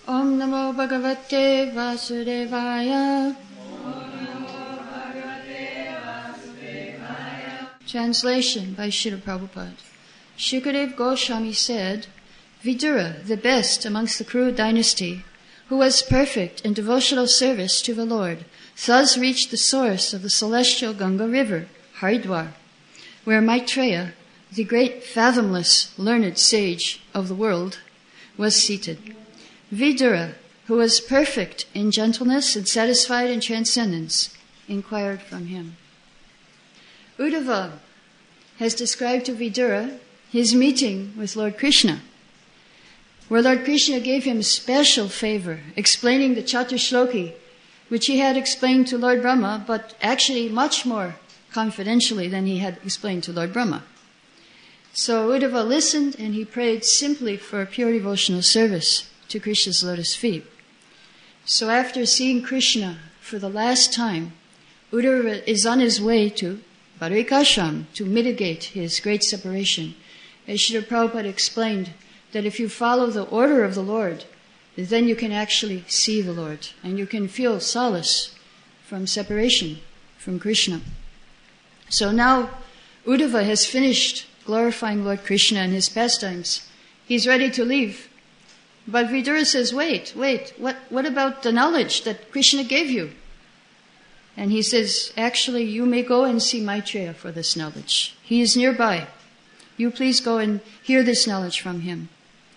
Om Namo Bhagavate Vasudevaya. Translation by Srila Prabhupada. Shukadeva Goswami said, Vidura, the best amongst the Kuru dynasty, who was perfect in devotional service to the Lord, thus reached the source of the celestial Ganga river, Haridwar, where Maitreya, the great fathomless learned sage of the world, was seated. Vidura, who was perfect in gentleness and satisfied in transcendence, inquired from him. Uddhava has described to Vidura his meeting with Lord Krishna, where Lord Krishna gave him special favor, explaining the Chaturshloki, which he had explained to Lord Brahma, but actually much more confidentially than he had explained to Lord Brahma. So Uddhava listened and he prayed simply for pure devotional service to Krishna's lotus feet. So after seeing Krishna for the last time, Uddhava is on his way to Badrikashram to mitigate his great separation. As Srila Prabhupada explained, that if you follow the order of the Lord, then you can actually see the Lord, and you can feel solace from separation from Krishna. So now Uddhava has finished glorifying Lord Krishna and his pastimes. He's ready to leave. But Vidura says, wait, what about the knowledge that Krishna gave you? And he says, actually, you may go and see Maitreya for this knowledge. He is nearby. You please go and hear this knowledge from him.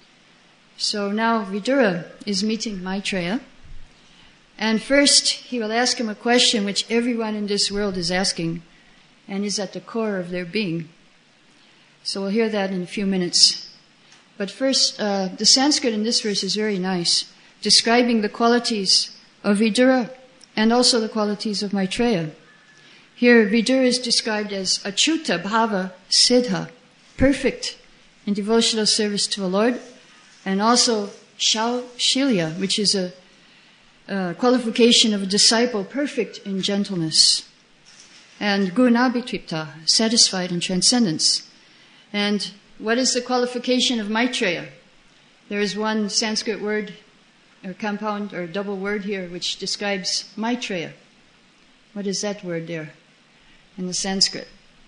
So now Vidura is meeting Maitreya. And first, he will ask him a question which everyone in this world is asking and is at the core of their being. So we'll hear that in a few minutes. But first, the Sanskrit in this verse is very nice, describing the qualities of Vidura and also the qualities of Maitreya. Here, Vidura is described as Achyuta Bhava Siddha, perfect in devotional service to the Lord, and also Shaulshilya, which is a qualification of a disciple, perfect in gentleness, and Gunabhitripta, satisfied in transcendence. And what is the qualification of Maitreya? There is one Sanskrit word, or compound, or double word here, which describes Maitreya. What is that word there in the Sanskrit?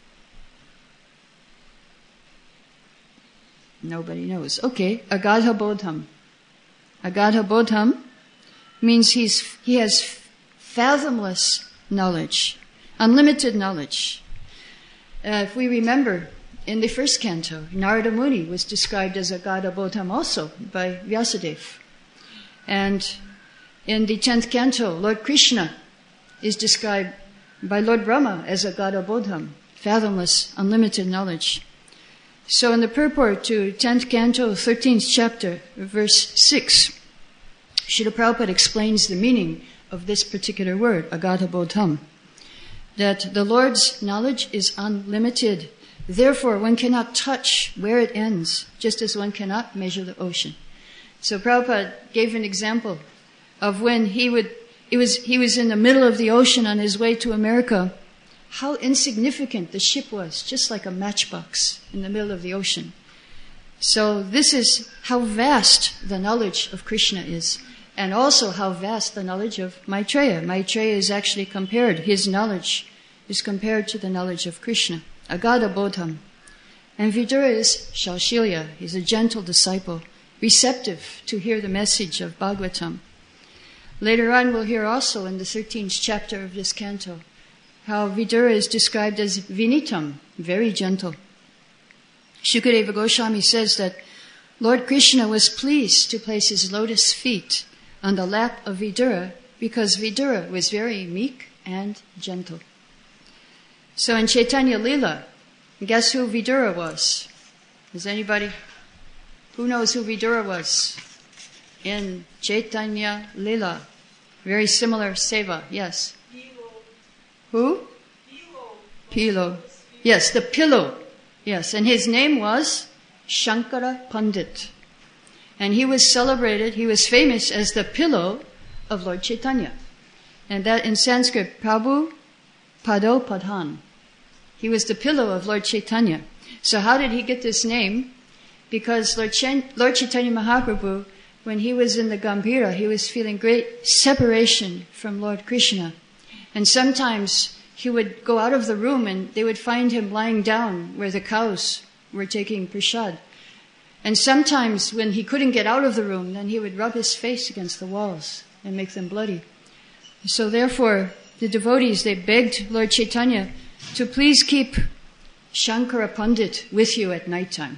Nobody knows. Okay, Agadha Bodham. Agadha Bodham means he has fathomless knowledge, unlimited knowledge. If we remember, in the first canto, Narada Muni was described as Agadha Bodham also by Vyasadeva. And in the 10th canto, Lord Krishna is described by Lord Brahma as Agadha Bodham, fathomless, unlimited knowledge. So in the purport to 10th canto, 13th chapter, verse 6, Srila Prabhupada explains the meaning of this particular word, Agadha Bodham, that the Lord's knowledge is unlimited. Therefore, one cannot touch where it ends, just as one cannot measure the ocean. So Prabhupada gave an example of when he was in the middle of the ocean on his way to America, how insignificant the ship was, just like a matchbox in the middle of the ocean. So this is how vast the knowledge of Krishna is, and also how vast the knowledge of Maitreya. Maitreya is actually compared, his knowledge is compared to the knowledge of Krishna. Agadha Bodham. And Vidura is Shaulshilya. He's a gentle disciple, receptive to hear the message of Bhagavatam. Later on, we'll hear also in the 13th chapter of this canto how Vidura is described as Vinitam, very gentle. Shukadeva Goswami says that Lord Krishna was pleased to place his lotus feet on the lap of Vidura because Vidura was very meek and gentle. So in Chaitanya Lila, guess who Vidura was? Does anybody? Who knows who Vidura was? In Chaitanya Lila. Very similar seva, yes. Who? Pilo. Yes, the pillow. Yes, and his name was Shankara Pandit. And he was celebrated, he was famous as the pillow of Lord Chaitanya. And that in Sanskrit, Prabhu Pado Padhan. He was the pillow of Lord Chaitanya. So how did he get this name? Because Lord Chaitanya Mahaprabhu when he was in the Gambhira, he was feeling great separation from Lord Krishna. And sometimes he would go out of the room and they would find him lying down where the cows were taking prasad. And sometimes when he couldn't get out of the room, then he would rub his face against the walls and make them bloody. So therefore, the devotees, they begged Lord Chaitanya to please keep Shankara Pandit with you at nighttime.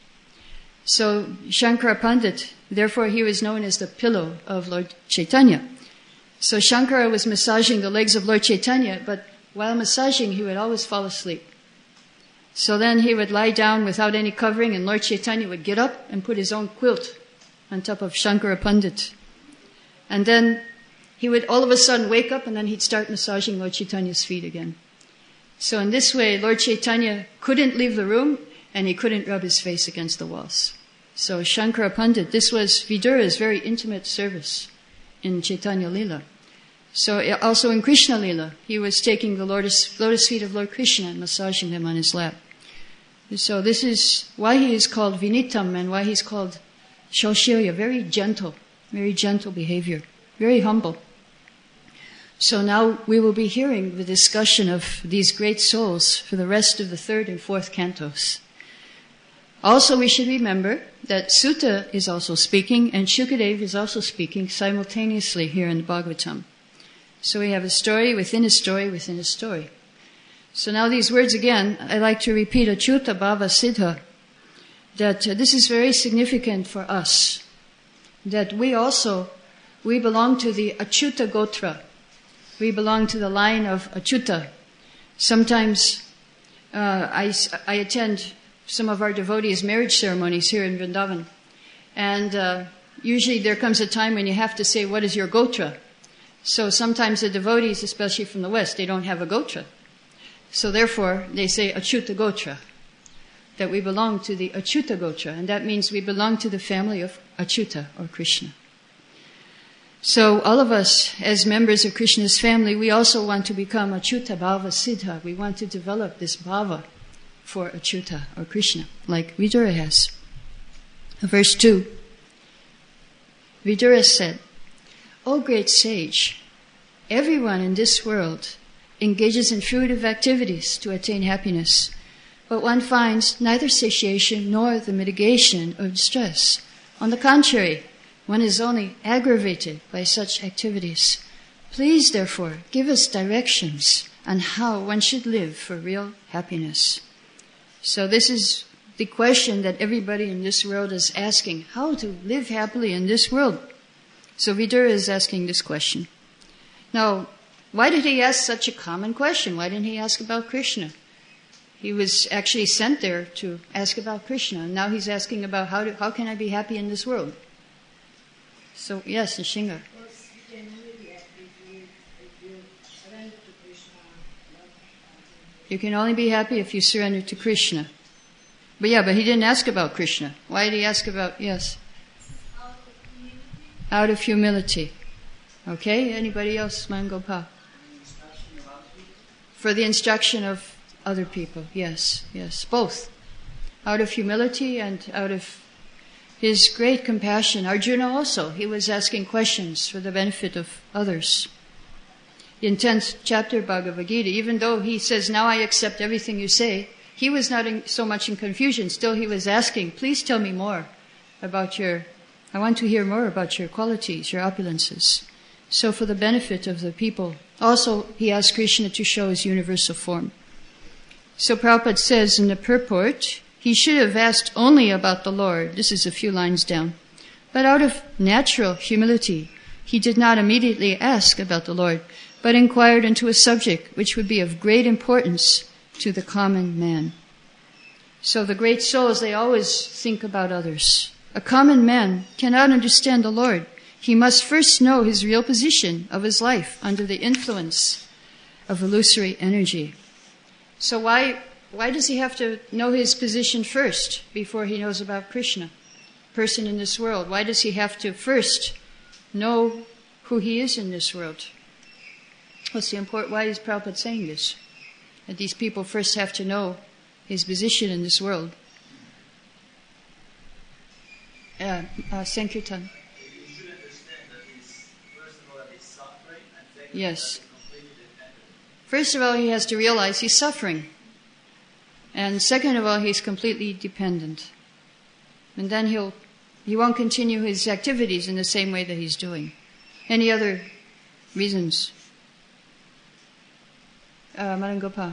So Shankara Pandit, therefore he was known as the pillow of Lord Chaitanya. So Shankara was massaging the legs of Lord Chaitanya, but while massaging he would always fall asleep. So then he would lie down without any covering and Lord Chaitanya would get up and put his own quilt on top of Shankara Pandit. And then he would all of a sudden wake up and then he'd start massaging Lord Chaitanya's feet again. So in this way, Lord Chaitanya couldn't leave the room and he couldn't rub his face against the walls. So Shankara Pandit, this was Vidura's very intimate service in Chaitanya Lila. So also in Krishna Lila, he was taking the lotus feet of Lord Krishna and massaging them on his lap. So this is why he is called Vinitam and why he's called Shaushalya, very gentle behavior, very humble. So now we will be hearing the discussion of these great souls for the rest of the third and fourth cantos. Also, we should remember that Sutta is also speaking and Shukadeva is also speaking simultaneously here in the Bhagavatam. So we have a story within a story within a story. So now these words again, I like to repeat Achyuta Bhava Siddha, that this is very significant for us, that we belong to the Achyuta Gotra. We belong to the line of Achyuta. Sometimes I attend some of our devotees' marriage ceremonies here in Vrindavan. And usually there comes a time when you have to say, what is your Gotra? So sometimes the devotees, especially from the West, they don't have a Gotra. So therefore, they say Achyuta Gotra, that we belong to the Achyuta Gotra. And that means we belong to the family of Achyuta or Krishna. So all of us, as members of Krishna's family, we also want to become Achyuta Bhava Siddha. We want to develop this bhava for Achyuta or Krishna, like Vidura has. Verse 2. Vidura said, O great sage, everyone in this world engages in fruitive activities to attain happiness, but one finds neither satiation nor the mitigation of distress. On the contrary, one is only aggravated by such activities. Please, therefore, give us directions on how one should live for real happiness. So this is the question that everybody in this world is asking, how to live happily in this world. So Vidura is asking this question. Now, why did he ask such a common question? Why didn't he ask about Krishna? He was actually sent there to ask about Krishna, and now he's asking about how can I be happy in this world? So, yes, Nishinga. You can only be happy if you surrender to Krishna. But he didn't ask about Krishna. Why did he ask about, yes? Out of humility. Okay, anybody else? Mangopal. For the instruction of other people. Yes, both. Out of humility and out of his great compassion. Arjuna also, he was asking questions for the benefit of others. In 10th chapter Bhagavad Gita, even though he says, now I accept everything you say, he was not so much in confusion. Still he was asking, please tell me more about I want to hear more about your qualities, your opulences. So for the benefit of the people. Also, he asked Krishna to show his universal form. So Prabhupada says in the purport, he should have asked only about the Lord. This is a few lines down. But out of natural humility, he did not immediately ask about the Lord, but inquired into a subject which would be of great importance to the common man. So the great souls, they always think about others. A common man cannot understand the Lord. He must first know his real position of his life under the influence of illusory energy. So why does he have to know his position first before he knows about Krishna, person in this world? Why does he have to first know who he is in this world? What's the important? Why is Prabhupada saying this? That these people first have to know his position in this world. Sankirtan. Yes. First of all, he has to realize he's suffering. And second of all, he's completely dependent. And then he won't continue his activities in the same way that he's doing. Any other reasons? Madam Gopal.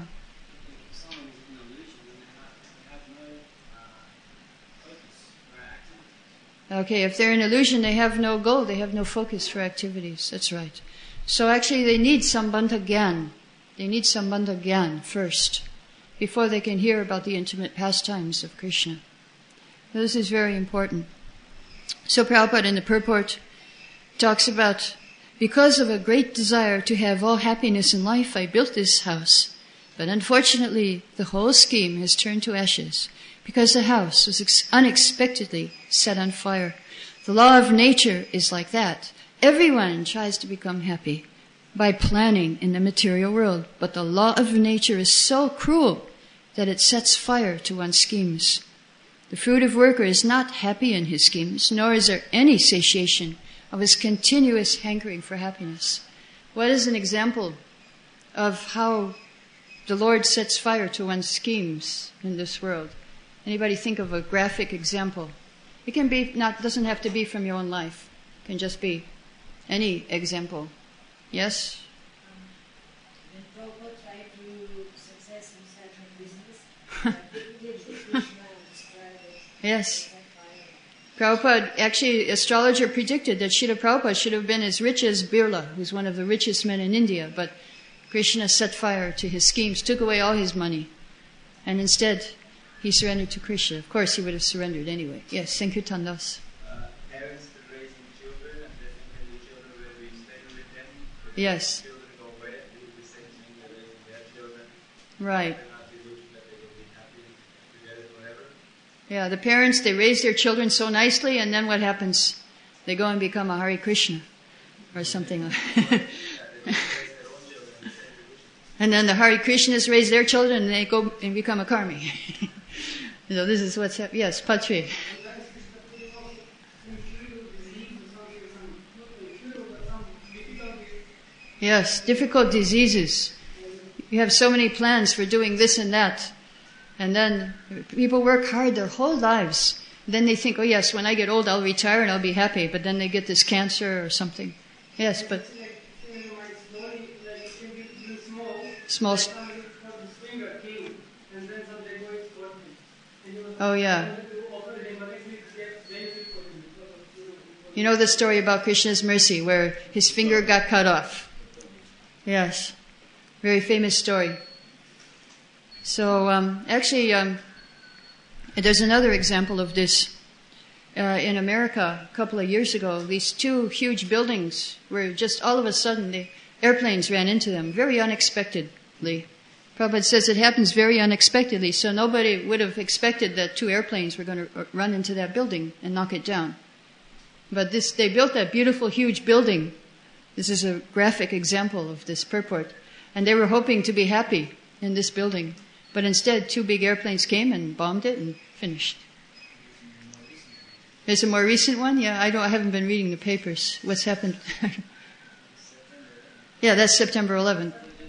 Okay, if they're in illusion, they have no goal, they have no focus for activities. That's right. So actually they need Sambandha Gyan. They need Sambandha Gyan first, before they can hear about the intimate pastimes of Krishna. So this is very important. So Prabhupada in the purport talks about, because of a great desire to have all happiness in life, I built this house. But unfortunately, the whole scheme has turned to ashes, because the house was unexpectedly set on fire. The law of nature is like that. Everyone tries to become happy by planning in the material world, but the law of nature is so cruel that it sets fire to one's schemes. The fruitive worker is not happy in his schemes, nor is there any satiation of his continuous hankering for happiness. What is an example of how the Lord sets fire to one's schemes in this world? Anybody think of a graphic example? It can be doesn't have to be from your own life. It can just be any example. Yes? When Prabhupada tried to success in central business, yes. Prabhupada, actually, astrologer predicted that Srila Prabhupada should have been as rich as Birla, who's one of the richest men in India, but Krishna set fire to his schemes, took away all his money, and instead he surrendered to Krishna. Of course, he would have surrendered anyway. Yes, Sankirtan Das. Parents were raising children, and then the children will be staying with them. Yes. Children go away, they do the same thing, they're raising their children. Right. They're not illusion that they will be happy together forever. Yeah, the parents, they raise their children so nicely, and then what happens? They go and become a Hare Krishna or something. And then the Hare Krishnas raise their children, and they go and become a Karmi. So this is what's happening. Yes, Patri. Yes, difficult diseases. You have so many plans for doing this and that. And then people work hard their whole lives. Then they think, oh yes, when I get old I'll retire and I'll be happy. But then they get this cancer or something. Yes, but... Small... Oh yeah. You know the story about Krishna's mercy where his finger got cut off. Yes. Very famous story. So actually there's another example of this. In America a couple of years ago, these two huge buildings were just all of a sudden the airplanes ran into them very unexpectedly. Prabhupada says it happens very unexpectedly, so nobody would have expected that two airplanes were going to run into that building and knock it down. But they built that beautiful, huge building. This is a graphic example of this purport. And they were hoping to be happy in this building. But instead, two big airplanes came and bombed it and finished. There's a more recent one? Yeah, I haven't been reading the papers. What's happened? Yeah, that's September 11th.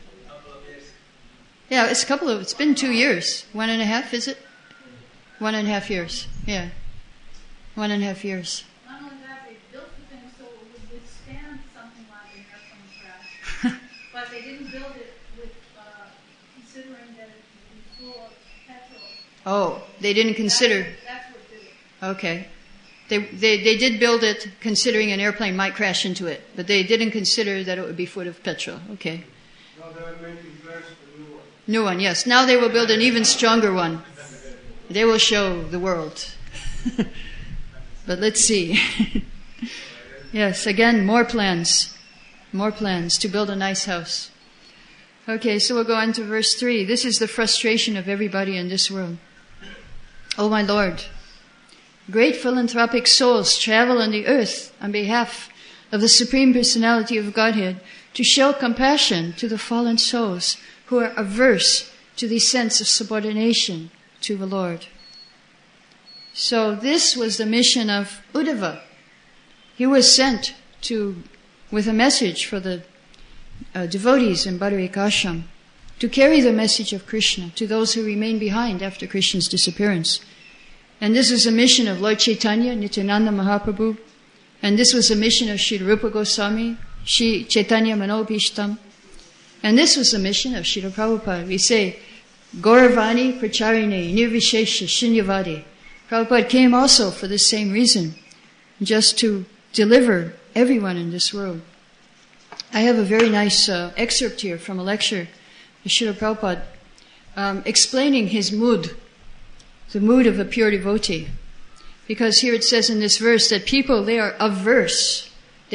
Yeah, it's been 2 years. 1.5, is it? 1.5 years. Yeah. 1.5 years. Not only that, they built the thing so it would withstand something like an airplane crash. But they didn't build it with considering that it would be full of petrol. Oh, they didn't consider. That's what did it. Okay. They did build it considering an airplane might crash into it, but they didn't consider that it would be full of petrol. Okay. Now they are making plans for new one. New one, yes. Now they will build an even stronger one. They will show the world. But let's see. Yes, again, more plans. More plans to build a nice house. Okay, so we'll go on to verse 3. This is the frustration of everybody in this world. Oh my Lord, great philanthropic souls travel on the earth on behalf of the Supreme Personality of Godhead to show compassion to the fallen souls who are averse to the sense of subordination to the Lord. So this was the mission of Uddhava. He was sent with a message for the devotees in Badarik Ashram to carry the message of Krishna to those who remain behind after Krishna's disappearance. And this is a mission of Lord Chaitanya, Nityananda Mahaprabhu, and this was a mission of Srila Rupa Goswami, Shri Chaitanya Manobhishtam, and this was the mission of Srila Prabhupada. We say, Gauravani Pracharine Nirvishesha Shunyavadi. Prabhupada came also for the same reason, just to deliver everyone in this world. I have a very nice excerpt here from a lecture of Srila Prabhupada explaining his mood, the mood of a pure devotee. Because here it says in this verse that people, they are averse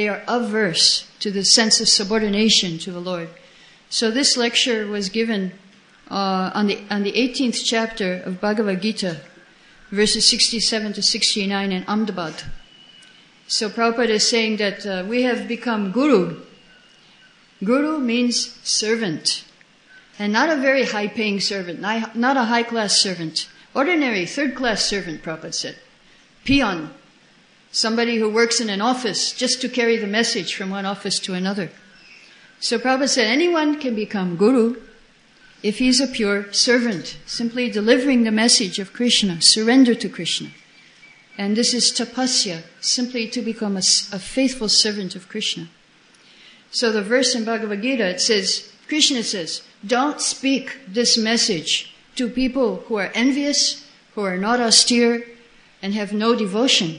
to the sense of subordination to the Lord. So this lecture was given on the 18th chapter of Bhagavad Gita, verses 67 to 69 in Ahmedabad. So Prabhupada is saying that we have become guru. Guru means servant. And not a very high-paying servant, not a high-class servant. Ordinary, third-class servant, Prabhupada said. Peon. Somebody who works in an office just to carry the message from one office to another. So Prabhupada said anyone can become guru if he's a pure servant, simply delivering the message of Krishna, surrender to Krishna. And this is tapasya, simply to become a faithful servant of Krishna. So the verse in Bhagavad Gita, it says, Krishna says, don't speak this message to people who are envious, who are not austere, and have no devotion.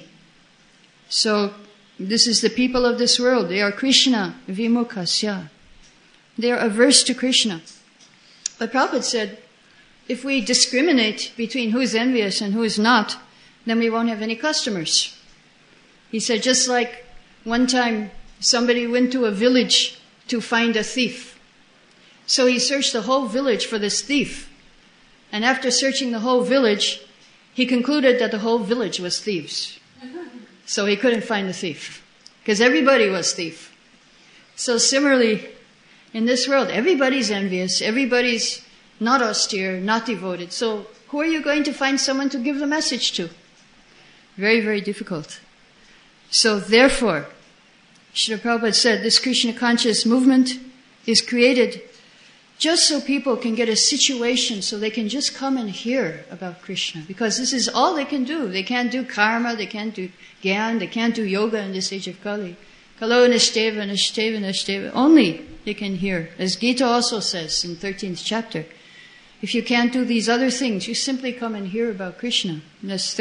So this is the people of this world. They are Krishna vimukasya. They are averse to Krishna. But Prabhupada said, if we discriminate between who is envious and who is not, then we won't have any customers. He said, just like one time somebody went to a village to find a thief. So he searched the whole village for this thief. And after searching the whole village, he concluded that the whole village was thieves. So he couldn't find the thief, because everybody was thief. So similarly, in this world, everybody's envious, everybody's not austere, not devoted. So who are you going to find someone to give the message to? Very, very difficult. So therefore, Srila Prabhupada said, this Krishna conscious movement is created just so people can get a situation so they can just come and hear about Krishna. Because this is all they can do. They can't do karma, they can't do gyan, they can't do yoga in this age of Kali. Kalo nishteva, nishteva, nishteva. Only they can hear. As Gita also says in 13th chapter, if you can't do these other things, you simply come and hear about Krishna. And that's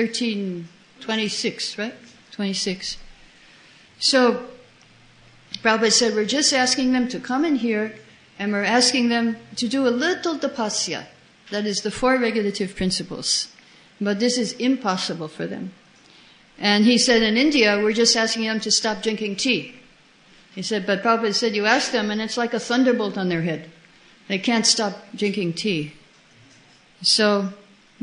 13:26, right? 26. So, Prabhupada said, we're just asking them to come and hear, and we're asking them to do a little tapasya. That is the 4 regulative principles. But this is impossible for them. And he said in India, we're just asking them to stop drinking tea. He said, but Prabhupada said, you ask them and it's like a thunderbolt on their head. They can't stop drinking tea. So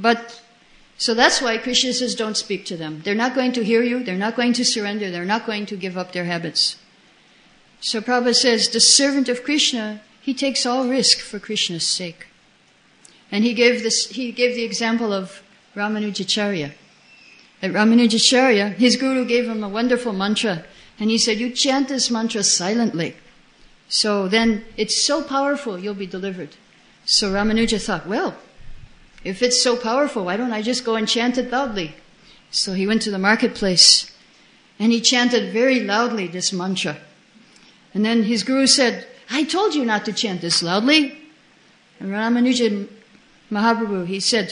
that's why Krishna says, don't speak to them. They're not going to hear you. They're not going to surrender. They're not going to give up their habits. So Prabhupada says, the servant of Krishna, he takes all risk for Krishna's sake. And he gave the example of Ramanujacharya. At Ramanujacharya, his guru gave him a wonderful mantra, and he said, you chant this mantra silently. So then it's so powerful, you'll be delivered. So Ramanuja thought, well, if it's so powerful, why don't I just go and chant it loudly? So he went to the marketplace, and he chanted very loudly this mantra. And then his guru said, I told you not to chant this loudly. And Ramanuja Mahaprabhu, he said,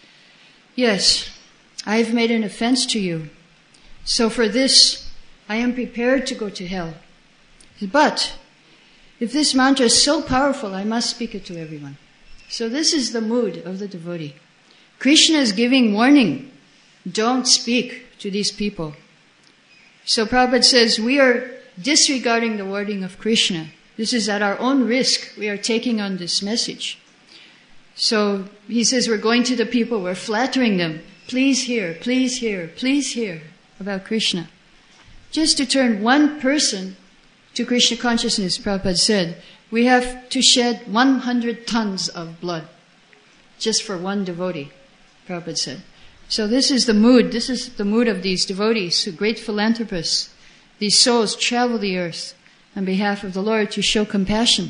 yes, I have made an offense to you. So for this, I am prepared to go to hell. But if this mantra is so powerful, I must speak it to everyone. So this is the mood of the devotee. Krishna is giving warning. Don't speak to these people. So Prabhupada says, we are disregarding the wording of Krishna. This is at our own risk. We are taking on this message. So he says, we're going to the people, we're flattering them. Please hear, please hear, please hear about Krishna. Just to turn one person to Krishna consciousness, Prabhupada said, we have to shed 100 tons of blood just for one devotee, Prabhupada said. So this is the mood of these devotees, who great philanthropists. These souls travel the earth on behalf of the Lord to show compassion.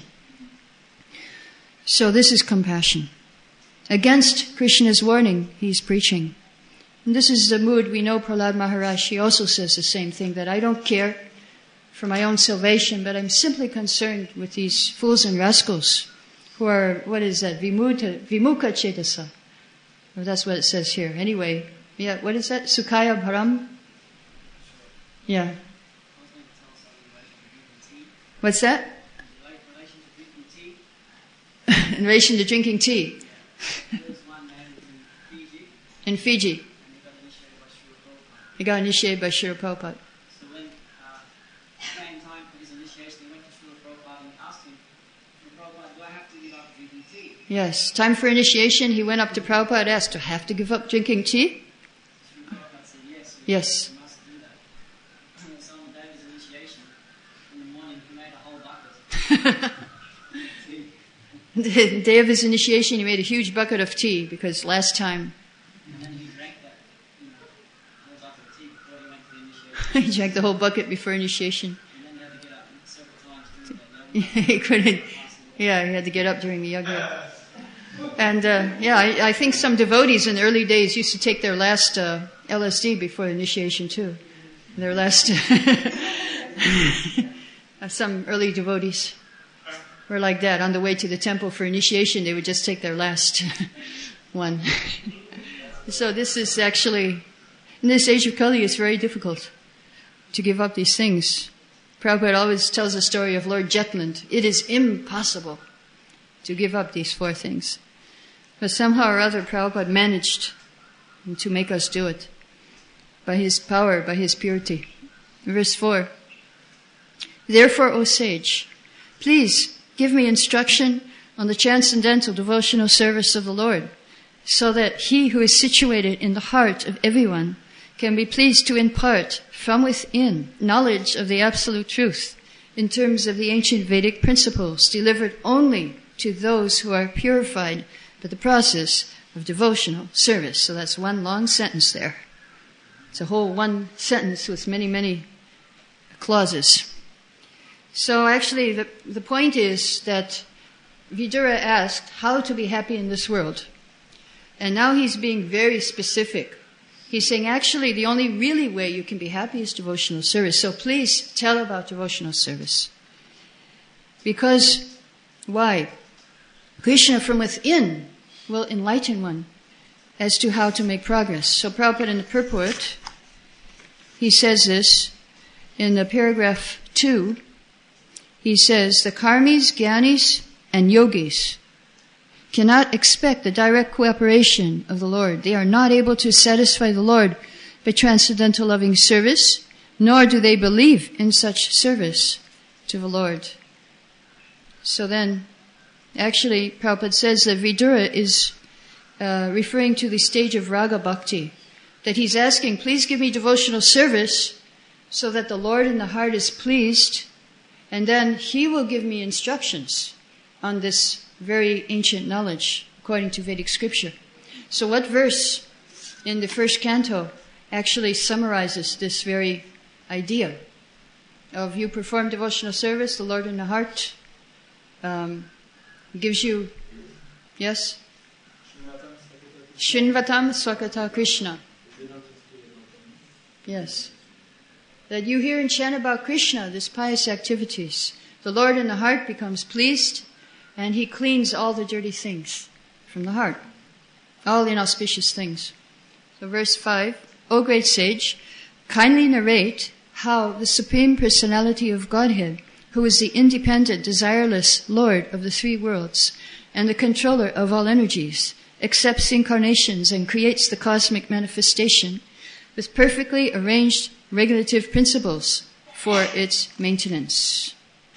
So this is compassion. Against Krishna's warning, he's preaching. And this is the mood we know Prahlad Maharaj. He also says the same thing, that I don't care for my own salvation, but I'm simply concerned with these fools and rascals who are, what is that, vimukha cetasa. Well, that's what it says here. Anyway, yeah, what is that? Sukhaya bharam? Yeah. What's that? In relation to drinking tea. In Fiji. He got initiated by Srila Prabhupada. So when came time for his initiation, he went to Srila Prabhupada and asked him, Prabhupada, do I have to give up drinking tea? Yes, time for initiation, he went up to Prabhupada and asked, do I have to give up drinking tea? Srila Prabhupada said yes. Yes. You must do that. And so on the day of his initiation, in the morning, he made a whole bucket. The day of his initiation, he made a huge bucket of tea because last time And then he drank that, whole bucket of tea before he went to the initiation. he drank the whole bucket before initiation. And then he had to get up several times to do that. He couldn't. Yeah, he had to get up during the yagya. And I think some devotees in the early days used to take their last LSD before initiation too. Their last. Some early devotees were like that. On the way to the temple for initiation, they would just take their last one. So this is actually, in this age of Kali, it's very difficult to give up these things. Prabhupada always tells the story of Lord Jetland. It is impossible to give up these 4 things. But somehow or other, Prabhupada managed to make us do it by his power, by his purity. Verse 4. Therefore, O sage, please give me instruction on the transcendental devotional service of the Lord, so that he who is situated in the heart of everyone can be pleased to impart from within knowledge of the absolute truth in terms of the ancient Vedic principles delivered only to those who are purified by the process of devotional service. So that's one long sentence there. It's a whole one sentence with many, many clauses. So actually the point is that Vidura asked how to be happy in this world. And now he's being very specific. He's saying actually the only really way you can be happy is devotional service. So please tell about devotional service. Because, why? Krishna from within will enlighten one as to how to make progress. So Prabhupada in the purport, he says this in the paragraph 2. He says, the karmis, gyanis, and yogis cannot expect the direct cooperation of the Lord. They are not able to satisfy the Lord by transcendental loving service, nor do they believe in such service to the Lord. So then, actually, Prabhupada says that Vidura is referring to the stage of Raga Bhakti, that he's asking, please give me devotional service so that the Lord in the heart is pleased, and then he will give me instructions on this very ancient knowledge according to Vedic scripture. So what verse in the first canto actually summarizes this very idea of you perform devotional service, the Lord in the heart gives you, yes? Shinvatam Swakata Krishna. Yes. That you hear and chant about Krishna, this pious activities. The Lord in the heart becomes pleased, and he cleans all the dirty things from the heart, all inauspicious things. So verse 5, O great sage, kindly narrate how the Supreme Personality of Godhead, who is the independent, desireless Lord of the 3 worlds, and the controller of all energies, accepts incarnations and creates the cosmic manifestation with perfectly arranged regulative principles for its maintenance.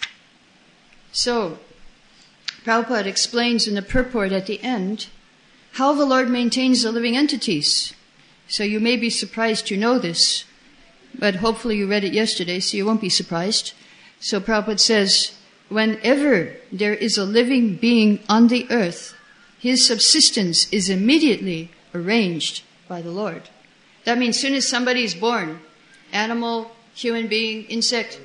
So, Prabhupada explains in the purport at the end how the Lord maintains the living entities. So you may be surprised to know this, but hopefully you read it yesterday, so you won't be surprised. So Prabhupada says, whenever there is a living being on the earth, his subsistence is immediately arranged by the Lord. That means as soon as somebody is born, animal, human being, insect,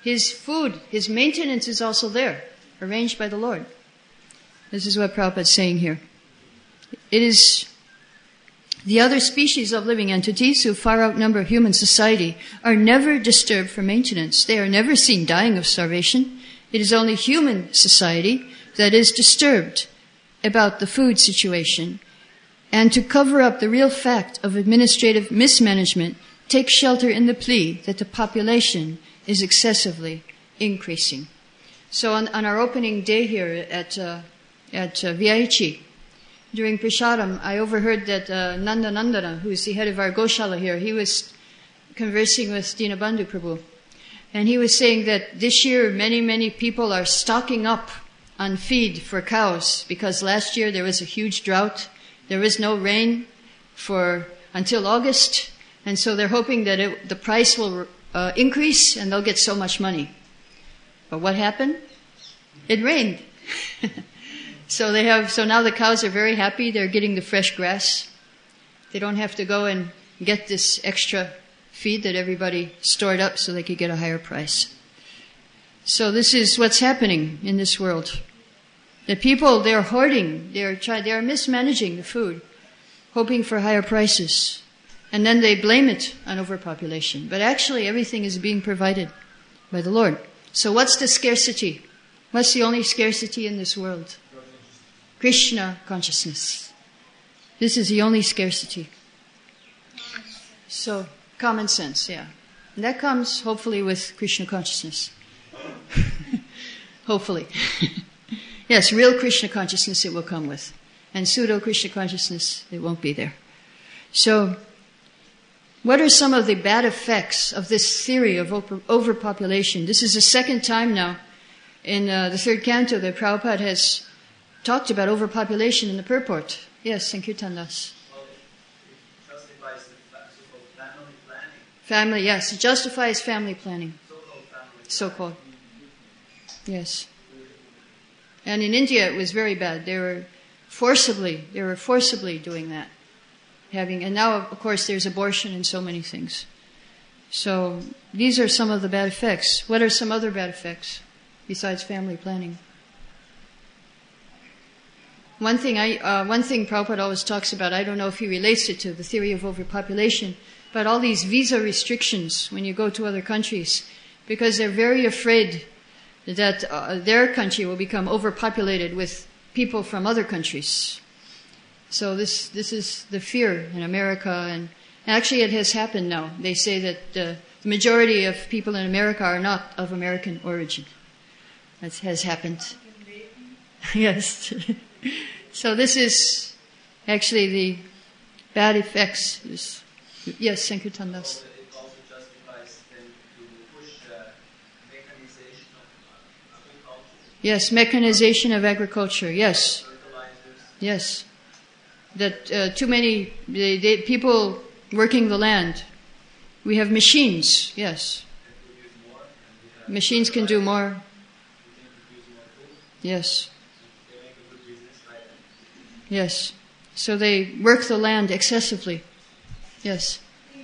His food, His maintenance is also there, arranged by the Lord. This is what Prabhupada is saying here. It is the other species of living entities who far outnumber human society are never disturbed for maintenance. They are never seen dying of starvation. It is only human society that is disturbed about the food situation. And to cover up the real fact of administrative mismanagement, take shelter in the plea that the population is excessively increasing. So on our opening day here at VIH, during Prasadam, I overheard that Nanda Nandana, who is the head of our Goshala here, he was conversing with Dinabandhu Prabhu. And he was saying that this year many people are stocking up on feed for cows because last year there was a huge drought. There was no rain until August. And so they're hoping that the price will increase and they'll get so much money. But what happened? It rained. So now the cows are very happy. They're getting the fresh grass. They don't have to go and get this extra feed that everybody stored up so they could get a higher price. So this is what's happening in this world. The people, they're hoarding, they're mismanaging the food, hoping for higher prices. And then they blame it on overpopulation. But actually everything is being provided by the Lord. So what's the scarcity? What's the only scarcity in this world? Krishna consciousness. This is the only scarcity. So, common sense, yeah. And that comes, hopefully, with Krishna consciousness. Hopefully. Yes, real Krishna consciousness it will come with. And pseudo-Krishna consciousness, it won't be there. So, what are some of the bad effects of this theory of overpopulation? This is the second time now in the third canto that Prabhupada has talked about overpopulation in the purport. Yes, Sankirtan Das. Well, it justifies the so-called family planning. Family, yes. It justifies family planning. So-called family So-called. Yes. And in India it was very bad. They were forcibly doing that. And now, of course, there's abortion and so many things. So these are some of the bad effects. What are some other bad effects besides family planning? One thing Prabhupada always talks about, I don't know if he relates it to the theory of overpopulation, but all these visa restrictions when you go to other countries, because they're very afraid that their country will become overpopulated with people from other countries. So this is the fear in America, and actually it has happened now. They say that the majority of people in America are not of American origin. That has happened. Yes. So this is actually the bad effects. Yes, Sankirtan Das. It also justifies them to push mechanization of agriculture. Yes, mechanization of agriculture. Yes. Fertilizers. Yes. That too many people working the land. We have machines. Yes. Machines can do more. Yes. Yes. So they work the land excessively. Yes.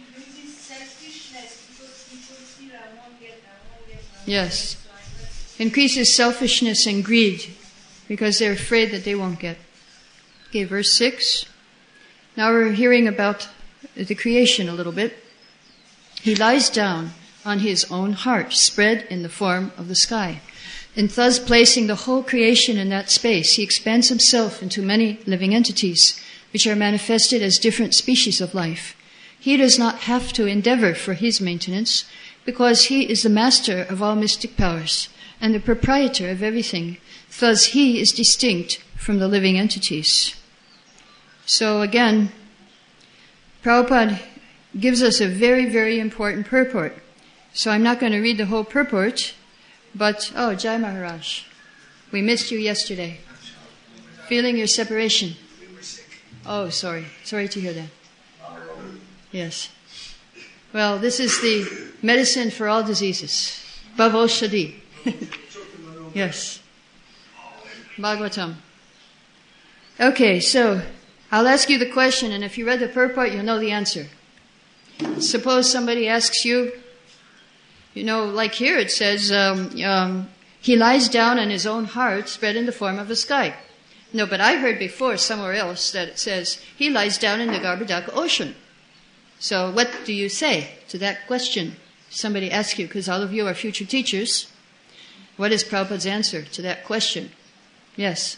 Yes. Increases selfishness and greed because they're afraid that they won't get. Okay, verse 6. Now we're hearing about the creation a little bit. He lies down on his own heart, spread in the form of the sky. And thus placing the whole creation in that space, he expands himself into many living entities, which are manifested as different species of life. He does not have to endeavor for his maintenance, because he is the master of all mystic powers, and the proprietor of everything. Thus he is distinct from the living entities. So again, Prabhupada gives us a very, very important purport. So I'm not going to read the whole purport, but, Jai Maharaj, we missed you yesterday. Feeling your separation. Oh, sorry. Sorry to hear that. Yes. Well, this is the medicine for all diseases. Bhavoshadi. Yes. Bhagavatam. Okay, so I'll ask you the question, and if you read the purport, you'll know the answer. Suppose somebody asks you, You know, like here it says, he lies down and his own heart spread in the form of a sky. No, but I heard before somewhere else that it says he lies down in the Garbhodaka ocean. So what do you say to that question? Somebody asks you, because all of you are future teachers. What is Prabhupada's answer to that question? Yes.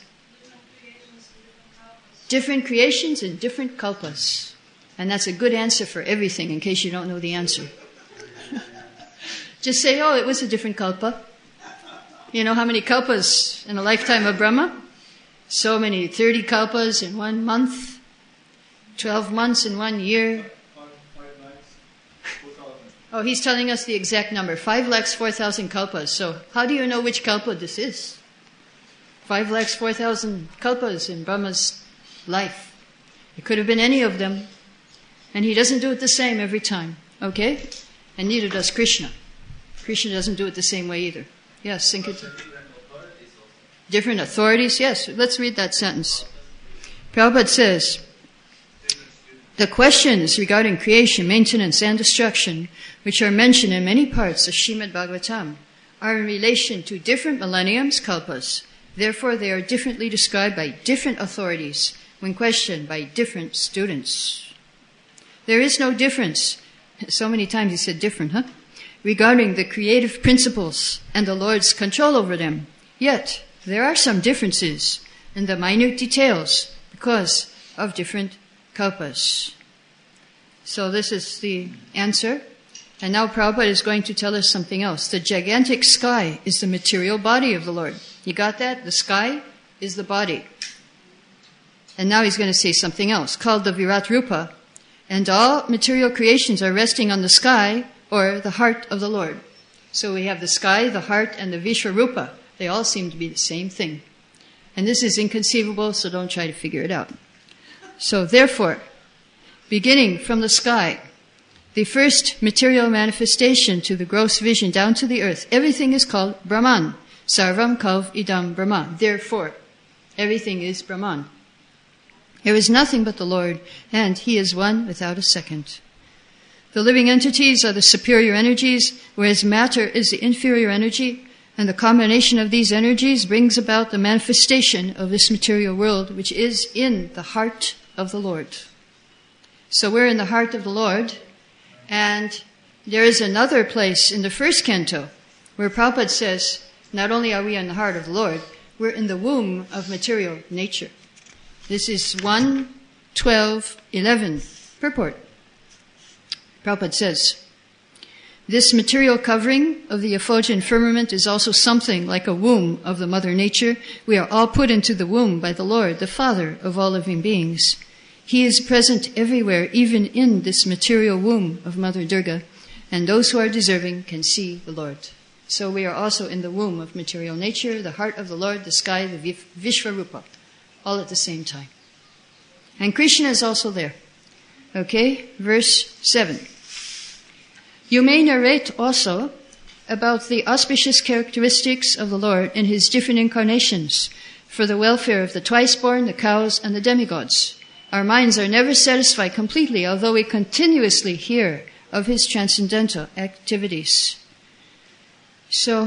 Different creations in different kalpas. And that's a good answer for everything, in case you don't know the answer. Just say, oh, it was a different kalpa. You know how many kalpas in a lifetime of Brahma? So many, 30 kalpas in 1 month, 12 months in 1 year. Oh, he's telling us the exact number, 5,04,000 kalpas. So how do you know which kalpa this is? 5,04,000 kalpas in Brahma's life. It could have been any of them. And he doesn't do it the same every time. Okay? And neither does Krishna. Krishna doesn't do it the same way either. Yes, Sankirtan. Different authorities, yes. Let's read that sentence. Prabhupada says, the questions regarding creation, maintenance, and destruction, which are mentioned in many parts of Srimad Bhagavatam, are in relation to different millenniums, kalpas. Therefore, they are differently described by different authorities when questioned by different students. There is no difference. So many times he said different, huh? Regarding the creative principles and the Lord's control over them. Yet, there are some differences in the minute details because of different kalpas. So this is the answer. And now Prabhupada is going to tell us something else. The gigantic sky is the material body of the Lord. You got that? The sky is the body. And now he's going to say something else, called the Virat Rupa. And all material creations are resting on the sky or the heart of the Lord. So we have the sky, the heart, and the Vishwarupa. They all seem to be the same thing. And this is inconceivable, so don't try to figure it out. So therefore, beginning from the sky, the first material manifestation to the gross vision down to the earth, everything is called Brahman. Sarvam Kalv Idam Brahman. Therefore, everything is Brahman. There is nothing but the Lord, and He is one without a second. The living entities are the superior energies, whereas matter is the inferior energy, and the combination of these energies brings about the manifestation of this material world, which is in the heart of the Lord. So we're in the heart of the Lord, and there is another place in the first canto where Prabhupada says, not only are we in the heart of the Lord, we're in the womb of material nature. This is 1:12:11 purport. Prabhupada says, this material covering of the effulgent firmament is also something like a womb of the mother nature. We are all put into the womb by the Lord, the Father of all living beings. He is present everywhere, even in this material womb of Mother Durga, and those who are deserving can see the Lord. So we are also in the womb of material nature, the heart of the Lord, the sky, the Vishwarupa, all at the same time. And Krishna is also there. Okay, verse 7. You may narrate also about the auspicious characteristics of the Lord in His different incarnations for the welfare of the twice-born, the cows, and the demigods. Our minds are never satisfied completely, although we continuously hear of His transcendental activities. So,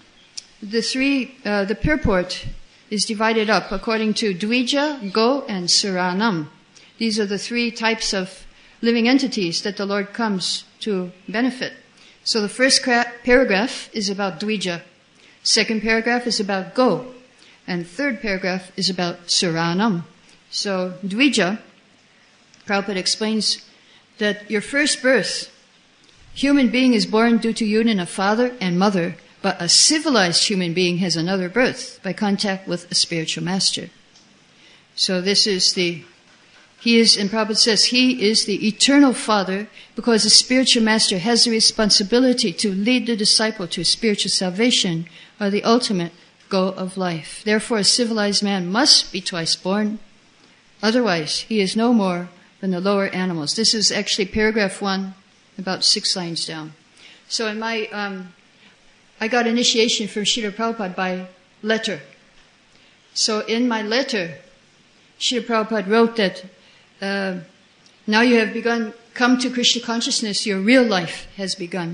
the purport is divided up according to Dvija, Go, and Suranam. These are the three types of living entities that the Lord comes to benefit. So the first paragraph is about Dvija. Second paragraph is about Go. And third paragraph is about Suranam. So Dvija, Prabhupada explains that your first birth, human being is born due to union of father and mother, but a civilized human being has another birth by contact with a spiritual master. So this is and Prabhupada says, He is the eternal Father because the spiritual master has the responsibility to lead the disciple to spiritual salvation or the ultimate goal of life. Therefore, a civilized man must be twice born. Otherwise, he is no more than the lower animals. This is actually paragraph 1, about 6 lines down. So in my, I got initiation from Srila Prabhupada by letter. So in my letter, Srila Prabhupada wrote that now you have come to Krishna consciousness, your real life has begun.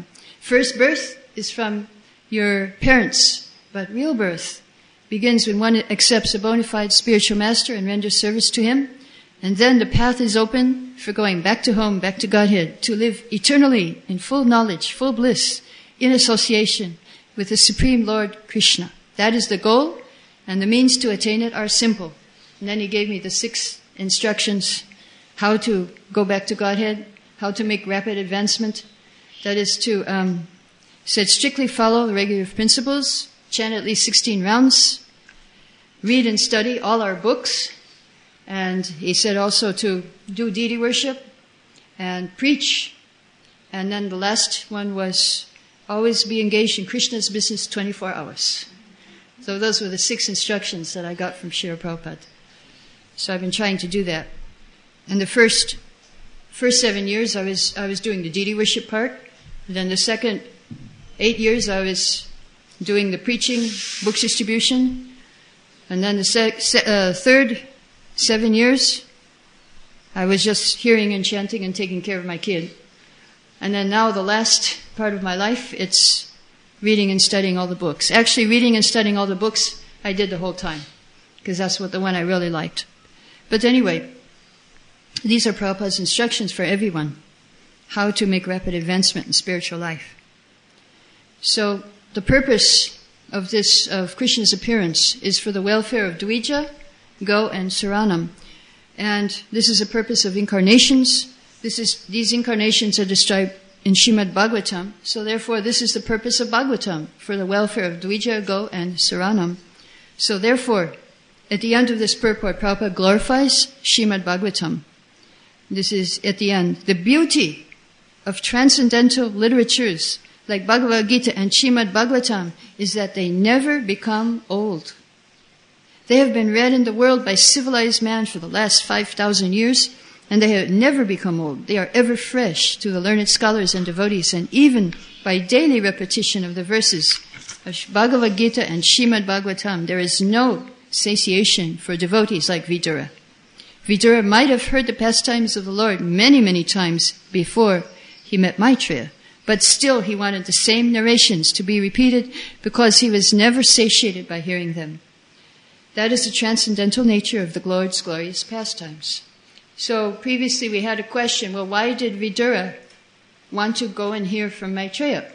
First birth is from your parents, but real birth begins when one accepts a bona fide spiritual master and renders service to him. And then the path is open for going back to home, back to Godhead, to live eternally in full knowledge, full bliss, in association with the Supreme Lord Krishna. That is the goal, and the means to attain it are simple. And then he gave me the 6 instructions, how to go back to Godhead, how to make rapid advancement. That is to, said strictly follow the regular principles, chant at least 16 rounds, read and study all our books, and he said also to do deity worship and preach. And then the last one was always be engaged in Krishna's business 24 hours. So those were the 6 instructions that I got from Srila Prabhupada. So I've been trying to do that. And the first 7 years I was doing the deity worship part. And then the second 8 years I was doing the preaching, books distribution. And then the third 7 years I was just hearing and chanting and taking care of my kid. And then now the last part of my life, it's reading and studying all the books. Actually, reading and studying all the books I did the whole time, because that's the one I really liked. But anyway, these are Prabhupada's instructions for everyone, how to make rapid advancement in spiritual life. So the purpose of Krishna's appearance is for the welfare of Dvija, Go, and Saranam. And this is the purpose of incarnations. These incarnations are described in Srimad Bhagavatam. So therefore, this is the purpose of Bhagavatam, for the welfare of Dvija, Go, and Saranam. So therefore, at the end of this purport, Prabhupada glorifies Srimad Bhagavatam. This is at the end. The beauty of transcendental literatures like Bhagavad Gita and Srimad Bhagavatam is that they never become old. They have been read in the world by civilized man for the last 5,000 years, and they have never become old. They are ever fresh to the learned scholars and devotees, and even by daily repetition of the verses of Bhagavad Gita and Srimad Bhagavatam, there is no satiation for devotees like Vidura. Vidura might have heard the pastimes of the Lord many, many times before he met Maitreya, but still he wanted the same narrations to be repeated because he was never satiated by hearing them. That is the transcendental nature of the Lord's glorious pastimes. So previously we had a question, well, why did Vidura want to go and hear from Maitreya?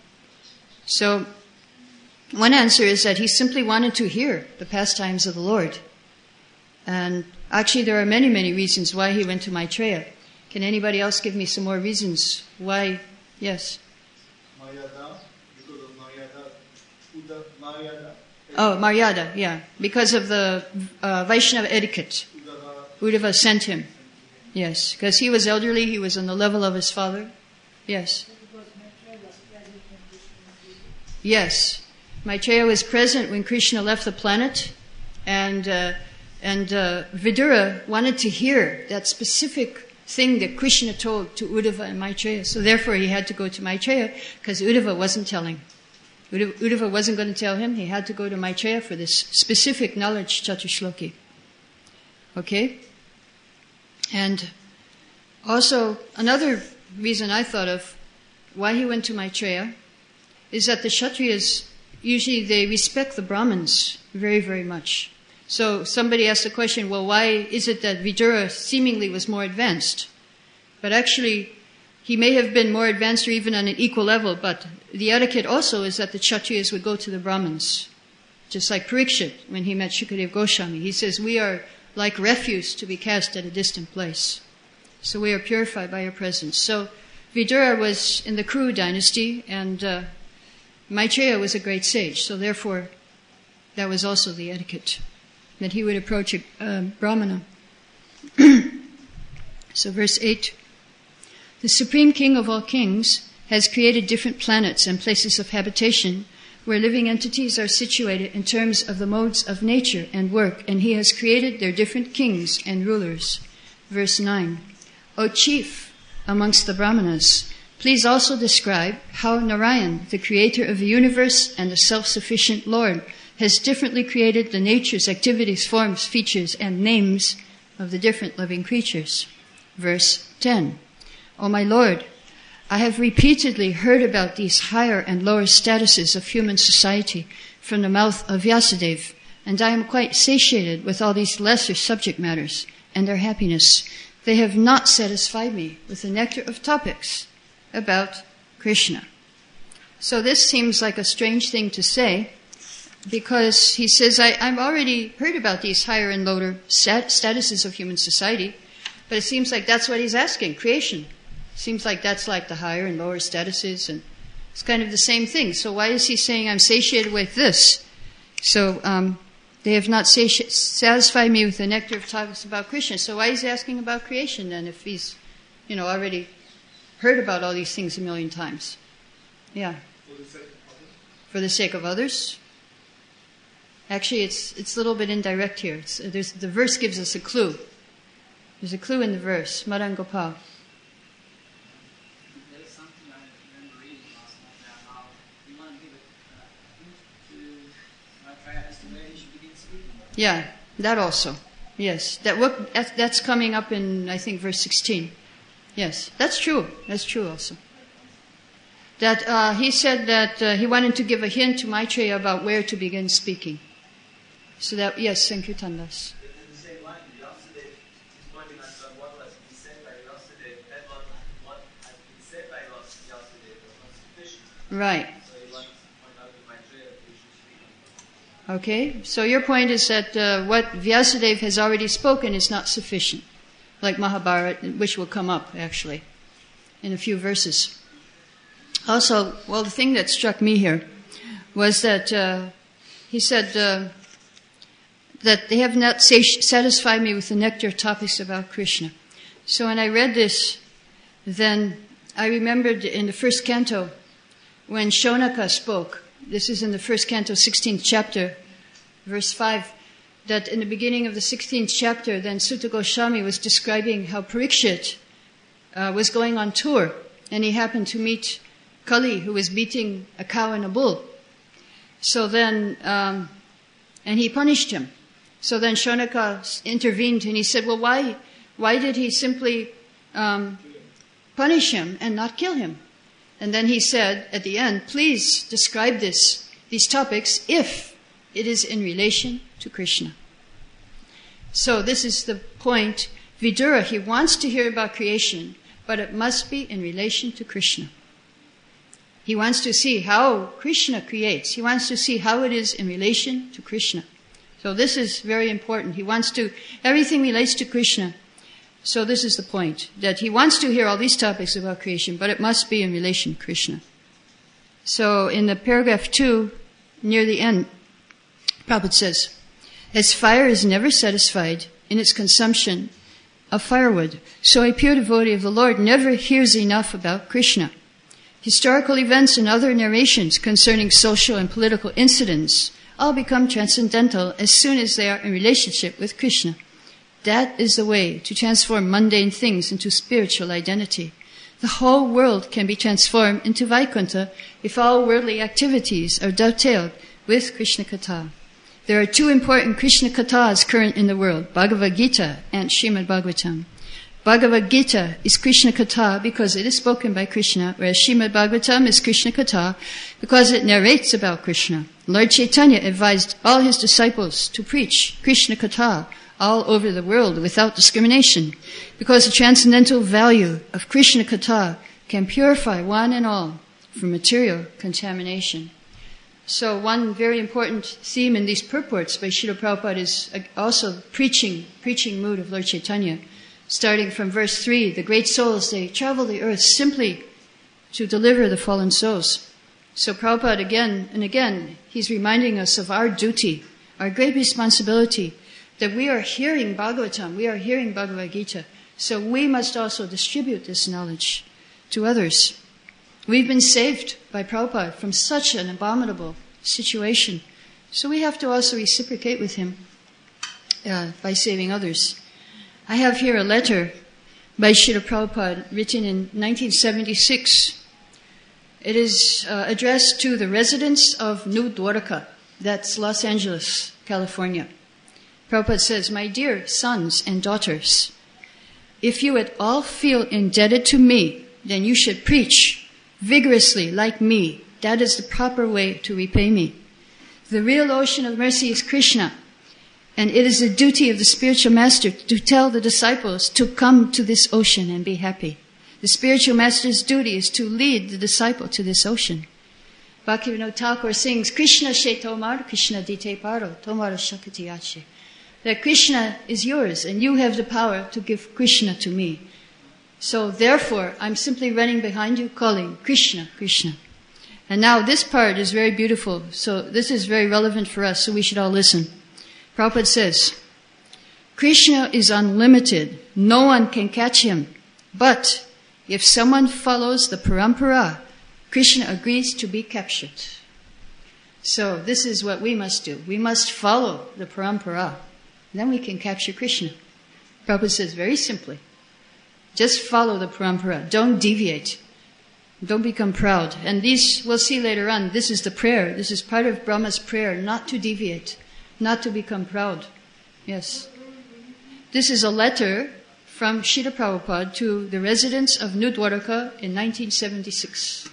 So one answer is that he simply wanted to hear the pastimes of the Lord. And actually there are many, many reasons why he went to Maitreya. Can anybody else give me some more reasons why? Yes? Maryada, because of Maryada. Oh, Maryada, yeah. Because of the Vaishnava etiquette. Uddhava sent him. Yes, because he was elderly, he was on the level of his father. Yes. Yes. Maitreya was present when Krishna left the planet, and Vidura wanted to hear that specific thing that Krishna told to Uddhava and Maitreya. So therefore he had to go to Maitreya, because Uddhava wasn't telling. Uddhava wasn't going to tell him. He had to go to Maitreya for this specific knowledge, Chatushloki. Okay? And also, another reason I thought of why he went to Maitreya is that the Kshatriyas, usually they respect the Brahmins very, very much. So somebody asked the question, well, why is it that Vidura seemingly was more advanced? But actually, he may have been more advanced or even on an equal level, but the etiquette also is that the Kshatriyas would go to the Brahmins. Just like Parikshit, when he met Shukadev Goswami. He says, we are like refuse to be cast at a distant place. So we are purified by your presence. So Vidura was in the Kuru dynasty, and Maitreya was a great sage. So therefore, that was also the etiquette, that he would approach a Brahmana. So verse 8. The Supreme King of all kings has created different planets and places of habitation where living entities are situated in terms of the modes of nature and work, and he has created their different kings and rulers. Verse 9. O chief amongst the Brahmanas, please also describe how Narayan, the creator of the universe and the self-sufficient Lord, has differently created the natures, activities, forms, features, and names of the different living creatures. Verse 10. O my Lord, I have repeatedly heard about these higher and lower statuses of human society from the mouth of Vyasadeva, and I am quite satiated with all these lesser subject matters and their happiness. They have not satisfied me with the nectar of topics about Krishna. So this seems like a strange thing to say, because he says, I've already heard about these higher and lower statuses of human society, but it seems like that's what he's asking, creation. Seems like that's like the higher and lower statuses, and it's kind of the same thing. So why is he saying I'm satiated with this? So they have not satisfied me with the nectar of topics about Krishna. So why is he asking about creation then, if he's, already heard about all these things a million times? Yeah. For the sake of others. Actually, it's a little bit indirect here. The verse gives us a clue. There's a clue in the verse. Madan Gopal. There's something I remember reading last night about how you want to give a hint to Maitreya as to where he should begin speaking. Yeah, that also. Yes, that's coming up in, I think, verse 16. Yes, that's true. That's true also. That he said that he wanted to give a hint to Maitreya about where to begin speaking. So that, yes, Sankirtan Das. In the same line, Vyasadeva is pointing out that what has been said by Vyasadeva and what has been said by Vyasadeva was not sufficient. Right. So he wants to point out to Maitreya that he should speak. Okay, so your point is that what Vyasadeva has already spoken is not sufficient, like Mahabharata, which will come up, actually, in a few verses. Also, well, the thing that struck me here was that he said that they have not satisfied me with the nectar topics about Krishna. So when I read this, then I remembered in the first canto when Shonaka spoke. This is in the first canto, 16th chapter, verse 5, that in the beginning of the 16th chapter, then Sutta Goswami was describing how Parikshit was going on tour, and he happened to meet Kali, who was beating a cow and a bull. So then, and he punished him. So then Shonaka intervened and he said, well, why did he simply punish him and not kill him? And then he said at the end, please describe these topics if it is in relation to Krishna. So this is the point. Vidura, he wants to hear about creation, but it must be in relation to Krishna. He wants to see how Krishna creates. He wants to see how it is in relation to Krishna. So this is very important. Everything relates to Krishna. So this is the point, that he wants to hear all these topics about creation, but it must be in relation to Krishna. So in the paragraph 2, near the end, Prabhupada says, as fire is never satisfied in its consumption of firewood, so a pure devotee of the Lord never hears enough about Krishna. Historical events and other narrations concerning social and political incidents all become transcendental as soon as they are in relationship with Krishna. That is the way to transform mundane things into spiritual identity. The whole world can be transformed into Vaikuntha if all worldly activities are dovetailed with Krishna Katha. There are two important Krishna Kathas current in the world, Bhagavad Gita and Srimad Bhagavatam. Bhagavad Gita is Krishna Katha because it is spoken by Krishna, whereas Srimad Bhagavatam is Krishna Katha because it narrates about Krishna. Lord Chaitanya advised all his disciples to preach Krishna Katha all over the world without discrimination, because the transcendental value of Krishna Katha can purify one and all from material contamination. So one very important theme in these purports by Srila Prabhupada is also preaching mood of Lord Chaitanya. Starting from verse 3, the great souls, they travel the earth simply to deliver the fallen souls. So Prabhupada again and again, he's reminding us of our duty, our great responsibility, that we are hearing Bhagavatam, we are hearing Bhagavad Gita, so we must also distribute this knowledge to others. We've been saved by Prabhupada from such an abominable situation, so we have to also reciprocate with him by saving others. I have here a letter by Srila Prabhupada written in 1976. It is addressed to the residents of New Dwarka, that's Los Angeles, California. Prabhupada says, my dear sons and daughters, if you at all feel indebted to me then you should preach vigorously like me. That is the proper way to repay me. The real ocean of mercy is Krishna. And it is the duty of the spiritual master to tell the disciples to come to this ocean and be happy. The spiritual master's duty is to lead the disciple to this ocean. Bhaktivinoda Thakur sings, Krishna she tomar, Krishna dite paro, tomar shakti ache. That Krishna is yours and you have the power to give Krishna to me. So therefore, I'm simply running behind you calling Krishna, Krishna. And now this part is very beautiful. So this is very relevant for us, so we should all listen. Prabhupada says, Krishna is unlimited. No one can catch him. But if someone follows the parampara, Krishna agrees to be captured. So this is what we must do. We must follow the parampara. Then we can capture Krishna. Prabhupada says very simply, just follow the parampara. Don't deviate. Don't become proud. And these, we'll see later on, this is the prayer. This is part of Brahma's prayer, not to deviate, not to become proud. Yes. This is a letter from Srila Prabhupada to the residents of New Dwarka in 1976.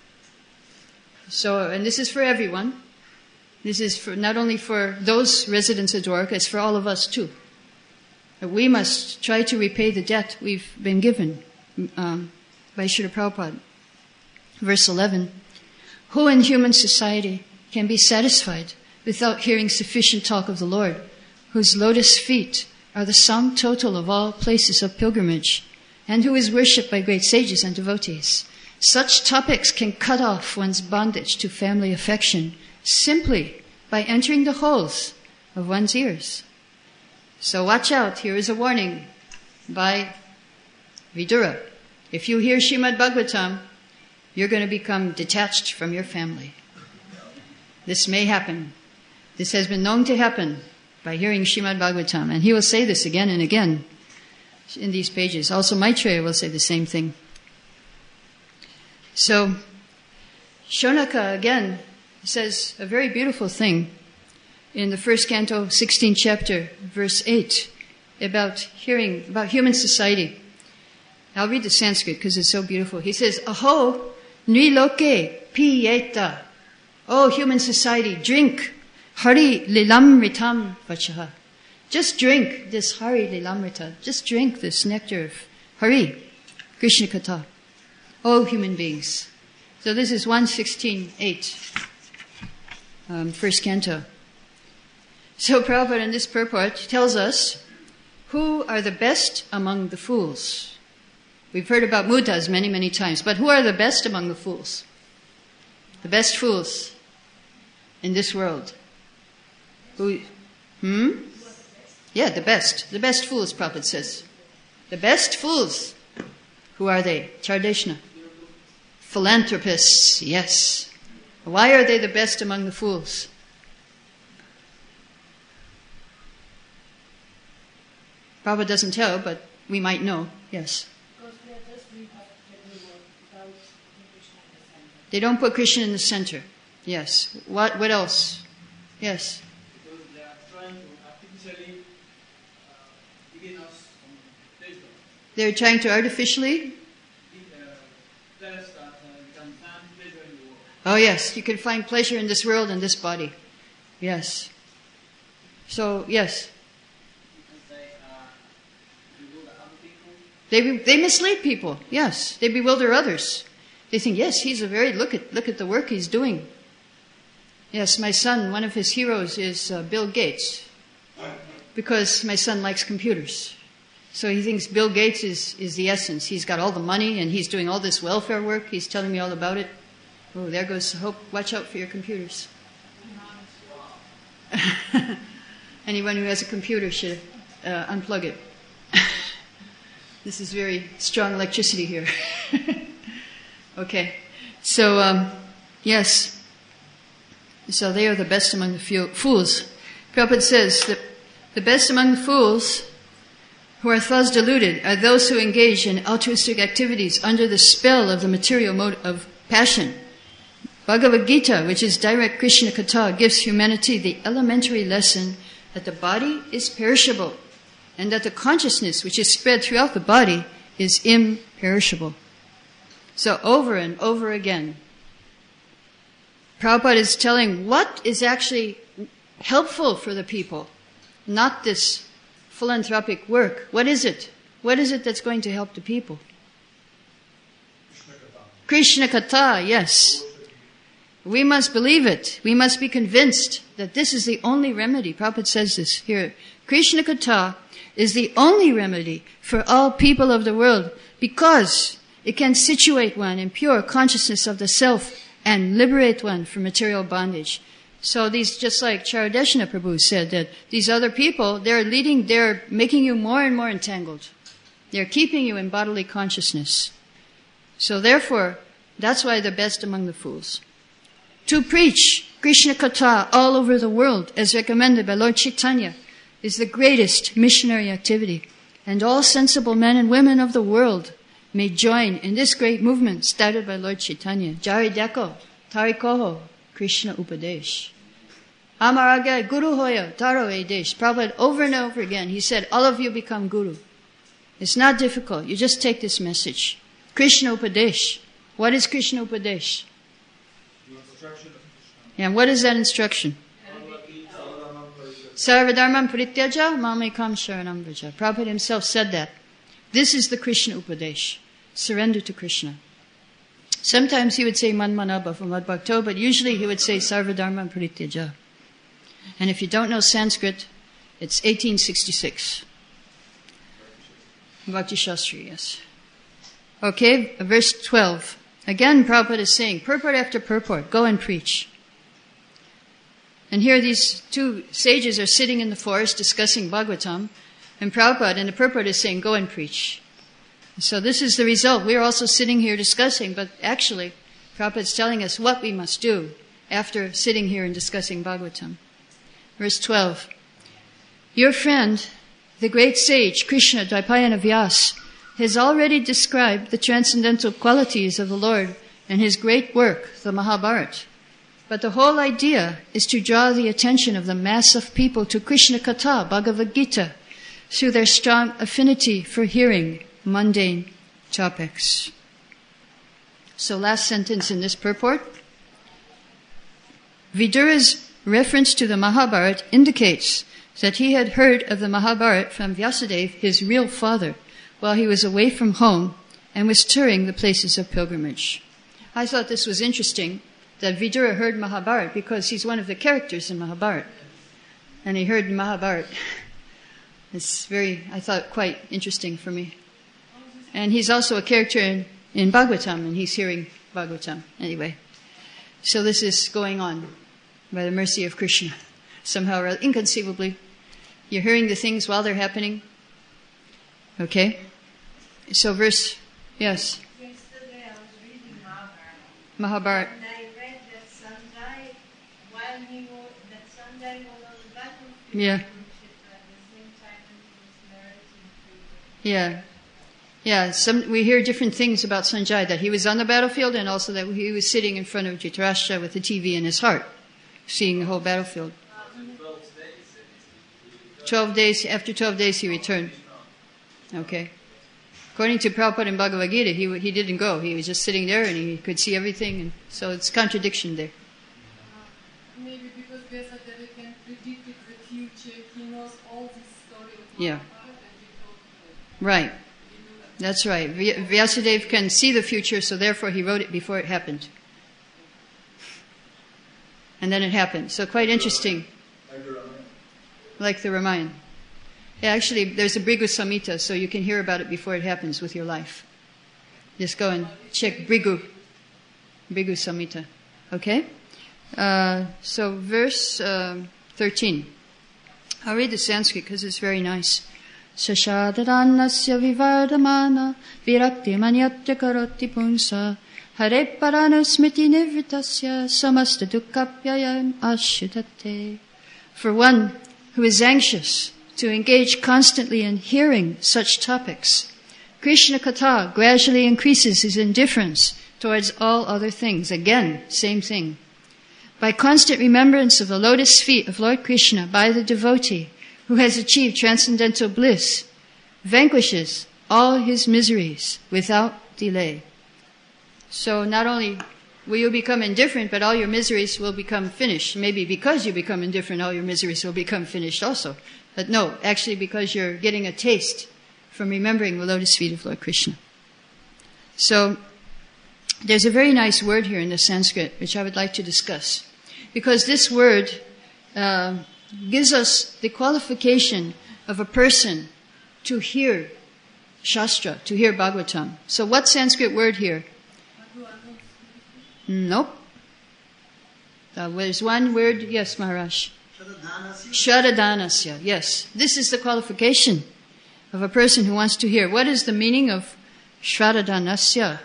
So, and this is for everyone. This is for not only for those residents of Dwarka, it's for all of us too. We must try to repay the debt we've been given by Srila Prabhupada. Verse 11, who in human society can be satisfied without hearing sufficient talk of the Lord, whose lotus feet are the sum total of all places of pilgrimage, and who is worshipped by great sages and devotees? Such topics can cut off one's bondage to family affection simply by entering the holes of one's ears. So watch out, here is a warning by Vidura. If you hear Srimad Bhagavatam, you're going to become detached from your family. This may happen. This has been known to happen by hearing Srimad Bhagavatam. And he will say this again and again in these pages. Also Maitreya will say the same thing. So, Shonaka again says a very beautiful thing in the first canto, 16th chapter, verse 8, about human society. I'll read the Sanskrit because it's so beautiful. He says, Aho nriloke piyeta. Oh, human society, drink. Hari lilamritam vachaha. Just drink this Hari lilamrita. Just drink this nectar of Hari, Krishna Katha. Oh, human beings. So this is 116.8, first canto. So Prabhupada in this purport tells us, who are the best among the fools? We've heard about Muddhas many, many times, but who are the best among the fools? The best fools in this world. Who? Yeah, the best. The best fools, Prabhupada says. The best fools. Who are they? Chardeshna. Philanthropists, yes. Why are they the best among the fools? Prabhupada doesn't tell, but we might know, yes. Because they are just doing everyone without putting Krishna in the center. They don't put Krishna in the center. Yes. What else? Yes. Because they are trying to artificially begin us from pleasure. They're trying to artificially? Tell us that we can find pleasure in the world. Oh yes, you can find pleasure in this world and this body. Yes. So, yes. They mislead people, yes. They bewilder others. They think, yes, he's look at the work he's doing. Yes, my son, one of his heroes is Bill Gates. Because my son likes computers. So he thinks Bill Gates is the essence. He's got all the money and he's doing all this welfare work. He's telling me all about it. Oh, there goes hope. Watch out for your computers. Anyone who has a computer should unplug it. This is very strong electricity here. Okay. So, yes. So they are the best among the fools. Prabhupada says that the best among the fools who are thus deluded are those who engage in altruistic activities under the spell of the material mode of passion. Bhagavad Gita, which is direct Krishna Katha, gives humanity the elementary lesson that the body is perishable and that the consciousness which is spread throughout the body is imperishable. So over and over again, Prabhupada is telling what is actually helpful for the people, not this philanthropic work. What is it? What is it that's going to help the people? Krishna Katha, yes. We must believe it. We must be convinced that this is the only remedy. Prabhupada says this here. Krishna Katha is the only remedy for all people of the world because it can situate one in pure consciousness of the self and liberate one from material bondage. So these, just like Charadeshna Prabhu said, that these other people, they're making you more and more entangled. They're keeping you in bodily consciousness. So therefore, that's why they're best among the fools. To preach Krishna Katha all over the world, as recommended by Lord Chaitanya, is the greatest missionary activity. And all sensible men and women of the world may join in this great movement started by Lord Chaitanya. Jari Deko, Tari Koho, Krishna Upadesh. Amaraga Guru Hoya, Taro Edesh. Prabhupada over and over again, he said, all of you become Guru. It's not difficult. You just take this message. Krishna Upadesh. What is Krishna Upadesh? And what is that instruction? Sarvadharmam parityaja mamekam sharanam vraja. Prabhupada himself said that. This is the Krishna Upadesh. Surrender to Krishna. Sometimes he would say Manmanabha from Madbhakto, but usually he would say Sarvadharmam parityaja. And if you don't know Sanskrit, it's 1866. Bhakti Shastri, yes. Okay, verse 12. Again, Prabhupada is saying, purport after purport, go and preach. And here these two sages are sitting in the forest discussing Bhagavatam, and Prabhupada in the purport is saying, go and preach. So this is the result. We are also sitting here discussing, but actually, Prabhupada is telling us what we must do after sitting here and discussing Bhagavatam. Verse 12. Your friend, the great sage Krishna Dvaipayana Vyas, has already described the transcendental qualities of the Lord in his great work, the Mahabharata. But the whole idea is to draw the attention of the mass of people to Krishna Katha, Bhagavad Gita, through their strong affinity for hearing mundane topics. So last sentence in this purport. Vidura's reference to the Mahabharata indicates that he had heard of the Mahabharata from Vyasadeva, his real father, while he was away from home and was touring the places of pilgrimage. I thought this was interesting, that Vidura heard Mahabharata because he's one of the characters in Mahabharata. And he heard Mahabharata. It's I thought, quite interesting for me. And he's also a character in Bhagavatam, and he's hearing Bhagavatam. Anyway, so this is going on by the mercy of Krishna. Somehow or inconceivably, you're hearing the things while they're happening. Okay? So verse, yes. Yesterday I was reading Mahabharata. and I read that Sanjay, while Sanjay was on the battlefield Yeah. at the same time when he was narrating Krishna. Yeah. We hear different things about Sanjay, that he was on the battlefield and also that he was sitting in front of Dhritarashtra with the TV in his heart, seeing the whole battlefield. 12 days, after 12 days he returned. Okay. According to Prabhupada in Bhagavad Gita, he didn't go. He was just sitting there and he could see everything. And so it's contradiction there. Maybe because Vyasadeva can predict the future, he knows all this story of Yeah. Mahabharata and he told Right. That's right. Vyasadeva can see the future, so therefore he wrote it before it happened. And then it happened. So quite interesting. Like the Ramayana. Yeah, actually, there's a Brigu Samhita, so you can hear about it before it happens with your life. Just go and check Brigu Samhita. Okay? So verse 13. I'll read the Sanskrit because it's very nice. Sashadaranasya vivardamana virakti manyatya karoti punsa hare paranusmiti nivritasya samasta dukkapyayam ashutate. For one who is anxious to engage constantly in hearing such topics, Krishna Katha gradually increases his indifference towards all other things. Again, same thing. By constant remembrance of the lotus feet of Lord Krishna by the devotee who has achieved transcendental bliss, vanquishes all his miseries without delay. So not only will you become indifferent, but all your miseries will become finished. Maybe because you become indifferent, all your miseries will become finished also. But no, actually because you're getting a taste from remembering the lotus feet of Lord Krishna. So there's a very nice word here in the Sanskrit, which I would like to discuss. Because this word gives us the qualification of a person to hear Shastra, to hear Bhagavatam. So what Sanskrit word here? Nope. There's one word, yes, Maharaj. Shraddhanasya, yes. This is the qualification of a person who wants to hear. What is the meaning of Shraddhanasya?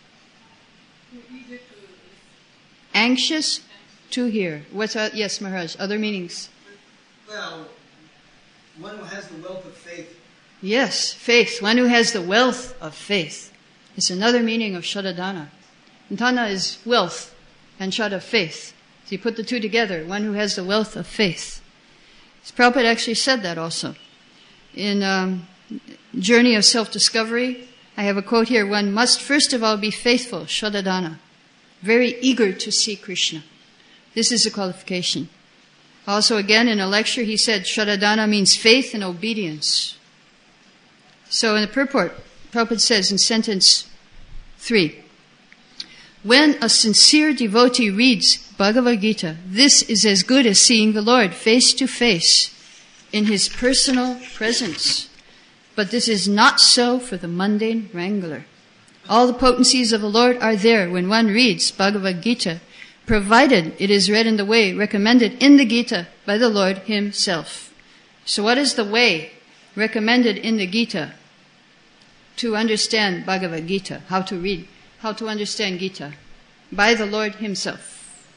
Anxious to hear. What's yes, Maharaj, other meanings? Well, one who has the wealth of faith. Yes, faith. One who has the wealth of faith. It's another meaning of Shraddhana. Dhana is wealth and Shraddha faith. So you put the two together, one who has the wealth of faith. Prabhupada actually said that also. In Journey of Self-Discovery, I have a quote here, one must first of all be faithful, Shraddhana, very eager to see Krishna. This is a qualification. Also again in a lecture he said Shraddhana means faith and obedience. So in the purport, Prabhupada says in sentence 3, when a sincere devotee reads Bhagavad Gita, this is as good as seeing the Lord face to face in His personal presence. But this is not so for the mundane wrangler. All the potencies of the Lord are there when one reads Bhagavad Gita, provided it is read in the way recommended in the Gita by the Lord Himself. So what is the way recommended in the Gita to understand Bhagavad Gita? How to read, how to understand Gita? By the Lord Himself.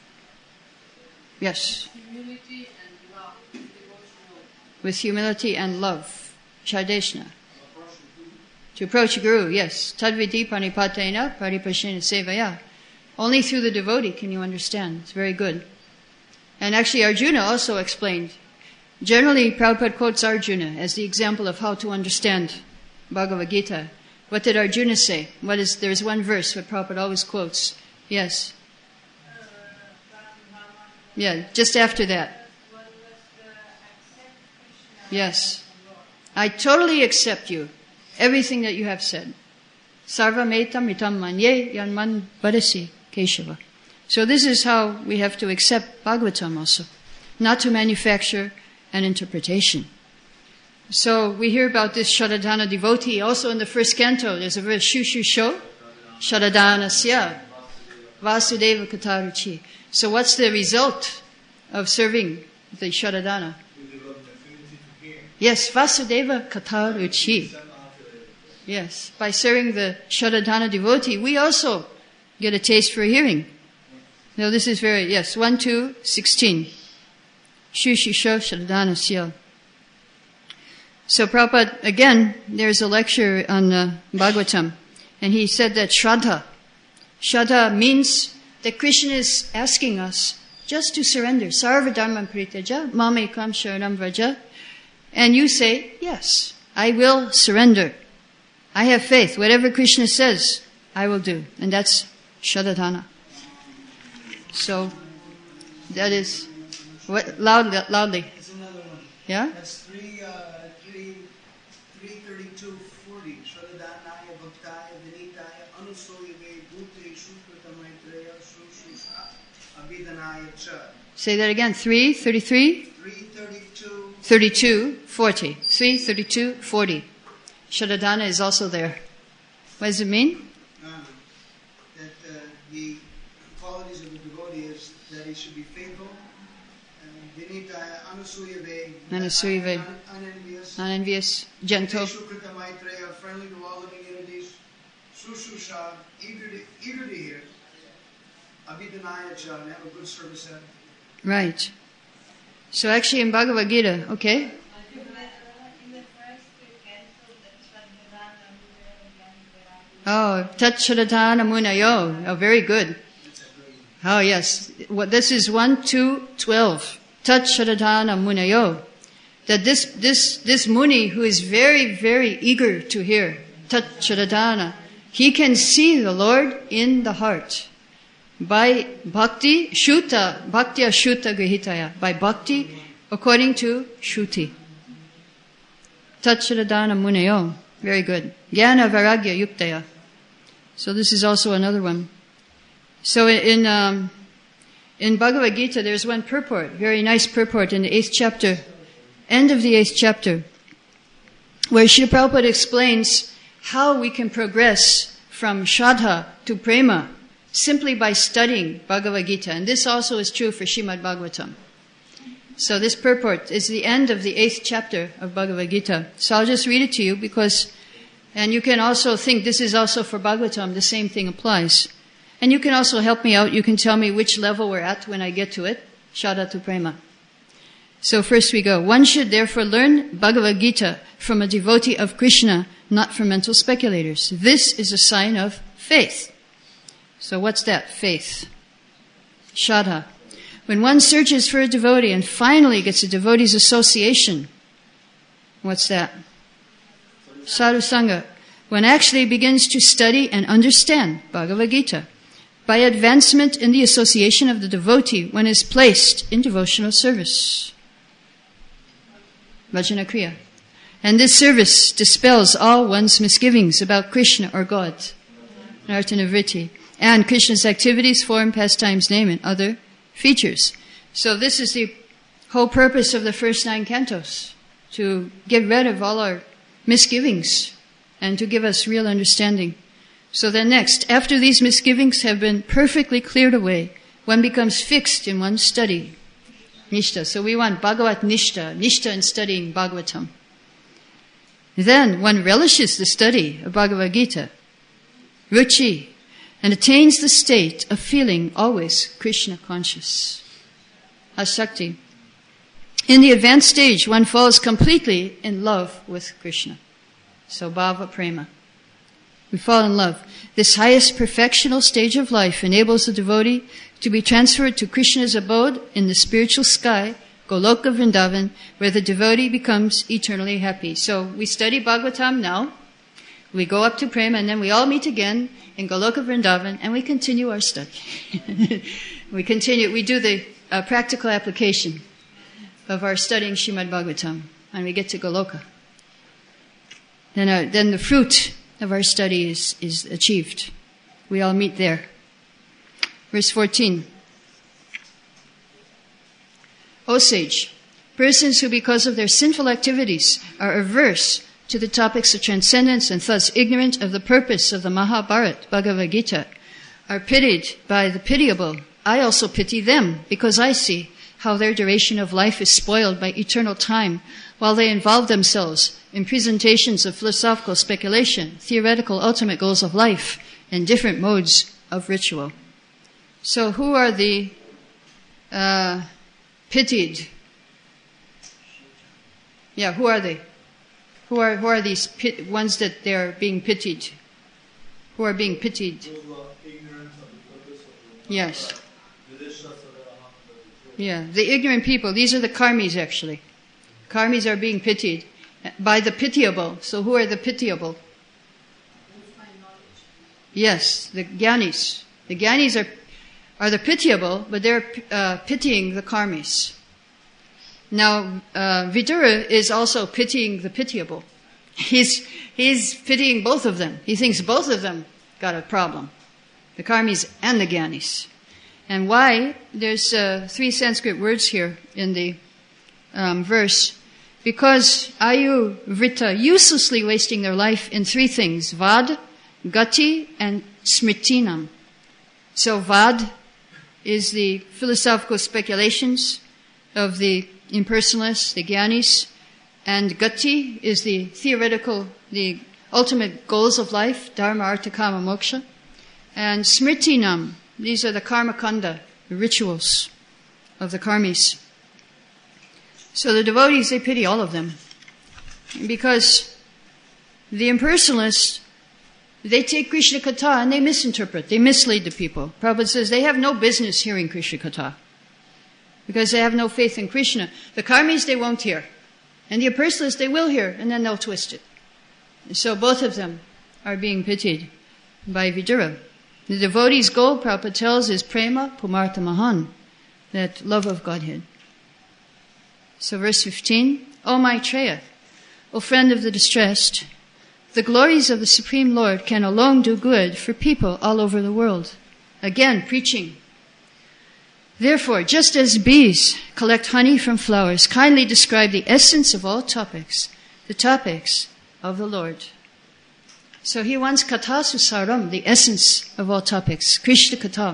Yes. Humility and love, devotional. With humility and love. Shardeshna. To approach a guru, yes. Tadvidi panipatena paripashena sevaya. Only through the devotee can you understand. It's very good. And actually Arjuna also explained. Generally, Prabhupada quotes Arjuna as the example of how to understand Bhagavad Gita. What did Arjuna say? There's one verse that Prabhupada always quotes. Yes. Yeah, just after that. Yes. I totally accept you. Everything that you have said. Sarva metam mitam manye yanman vadasi Keshava. So this is how we have to accept Bhagavatam also. Not to manufacture an interpretation. So we hear about this Shraddhana devotee. Also in the first canto, there's a verse, Shushu Sho, Shraddhanasya, Vasudeva Kataruchi. So what's the result of serving the Shraddhana? Yes, Vasudeva Kataruchi. Yes, by serving the Shraddhana devotee, we also get a taste for hearing. Now this is very, yes, 1, 2, 16. Shushu Sho, Shraddhanasya. So Prabhupada, again, there's a lecture on Bhagavatam, and he said that Shraddha means that Krishna is asking us just to surrender. Sarva dharman paritaja, mamekam sharanam vraja. And you say, yes, I will surrender. I have faith. Whatever Krishna says, I will do. And that's Shraddhana. So, that is, loudly. That's another one. Yeah? That's 332:40. Shraddhanaya bhaktaya vinitaya anusoyave bhuteshu kritamaitraya sususha abhidanaya cha. Say that again. 3:33? 332. 32:40. 3:32:40. Shraddhana is also there. What does it mean? That the qualities of the devotee is that he should be faithful, vinitaya anusuyave, Anusuyave. Unenvious, gentle. Shukrita Maitreya, friendly to all living entities, Sushusha, eager to hear, Abhidanaya Cha, and have a good service at. Right. So actually in Bhagavad Gita, okay? In the first canto, Oh, Tat Shraddhana Munayo. Oh, very good. Oh, yes. Well, this is 1, 2, 12. Tat Shraddhana Munayo. That this Muni who is very, very eager to hear Tat Shraddhana, He can see the Lord in the heart. By bhakti, bhaktya shuta grihitaya. By bhakti, according to Shruti. Tatcharadana muneyo. Very good. Jnana vairagya yuktaya. So this is also another one. So in Bhagavad Gita, there's one purport, very nice purport in the 8th chapter, end of the 8th chapter, where Srila Prabhupada explains how we can progress from Shraddha to Prema simply by studying Bhagavad Gita. And this also is true for Srimad Bhagavatam. So this purport is the end of the 8th chapter of Bhagavad Gita. So I'll just read it to you because, and you can also think this is also for Bhagavatam, the same thing applies. And you can also help me out. You can tell me which level we're at when I get to it. Shraddha to Prema. So first we go. One should therefore learn Bhagavad Gita from a devotee of Krishna, not from mental speculators. This is a sign of faith. So what's that? Faith. Shraddha. When one searches for a devotee and finally gets a devotee's association, what's that? Sadhu Sangha. One actually begins to study and understand Bhagavad Gita. By advancement in the association of the devotee, one is placed in devotional service. Vajana Kriya. And this service dispels all one's misgivings about Krishna or God. Nartanavritti. And Krishna's activities, form, pastimes, name, and other features. So this is the whole purpose of the first 9 cantos. To get rid of all our misgivings and to give us real understanding. So then next, after these misgivings have been perfectly cleared away, one becomes fixed in one's study. Nishta. So we want Bhagavat Nishta, Nishta in studying Bhagavatam. Then one relishes the study of Bhagavad Gita, Ruchi, and attains the state of feeling always Krishna conscious. Asakti. In the advanced stage, one falls completely in love with Krishna. So Bhava Prema. We fall in love. This highest perfectional stage of life enables the devotee to be transferred to Krishna's abode in the spiritual sky, Goloka Vrindavan, where the devotee becomes eternally happy. So we study Bhagavatam now, we go up to Prema, and then we all meet again in Goloka Vrindavan, and we continue our study. we do the practical application of our studying Srimad Bhagavatam, and we get to Goloka. Then the fruit of our study is achieved. We all meet there. Verse 14. O sage, persons who because of their sinful activities are averse to the topics of transcendence and thus ignorant of the purpose of the Mahabharata, Bhagavad Gita, are pitied by the pitiable. I also pity them because I see how their duration of life is spoiled by eternal time while they involve themselves in presentations of philosophical speculation, theoretical ultimate goals of life, and different modes of ritual. So who are the pitied? Yeah, who are they? Who are these ones that they are being pitied? Who are being pitied? Those who are ignorant of the purpose of the Yes. Yeah, the ignorant people. These are the karmis actually. Karmis are being pitied by the pitiable. So who are the pitiable? Yes, the Gyanis. The Gyanis are the pitiable, but they're pitying the karmis. Now, Vidura is also pitying the pitiable. He's pitying both of them. He thinks both of them got a problem. The karmis and the Gyanis. And why? There's 3 Sanskrit words here in the verse. Because Ayu Vrita, uselessly wasting their life in 3 things. Vad, Gati, and Smritinam. So Vad is the philosophical speculations of the impersonalists, the Gyanis. And Gati is the theoretical, the ultimate goals of life, Dharma, Artha, Kama, Moksha. And Smritinam, these are the karma kanda, the rituals of the karmis. So the devotees, they pity all of them. Because the impersonalists, they take Krishna Katha and they misinterpret, they mislead the people. Prabhupada says they have no business hearing Krishna Katha. Because they have no faith in Krishna. The karmis, they won't hear. And the impersonalists, they will hear, and then they'll twist it. And so both of them are being pitied. by Vidura. The devotee's goal, Prabhupada tells, is prema pumartha mahan, that love of Godhead. So verse 15, O Maitreya, O friend of the distressed, the glories of the Supreme Lord can alone do good for people all over the world. Again, preaching. Therefore, just as bees collect honey from flowers, kindly describe the essence of all topics, the topics of the Lord. So he wants katha susaram, the essence of all topics, Krishna katha.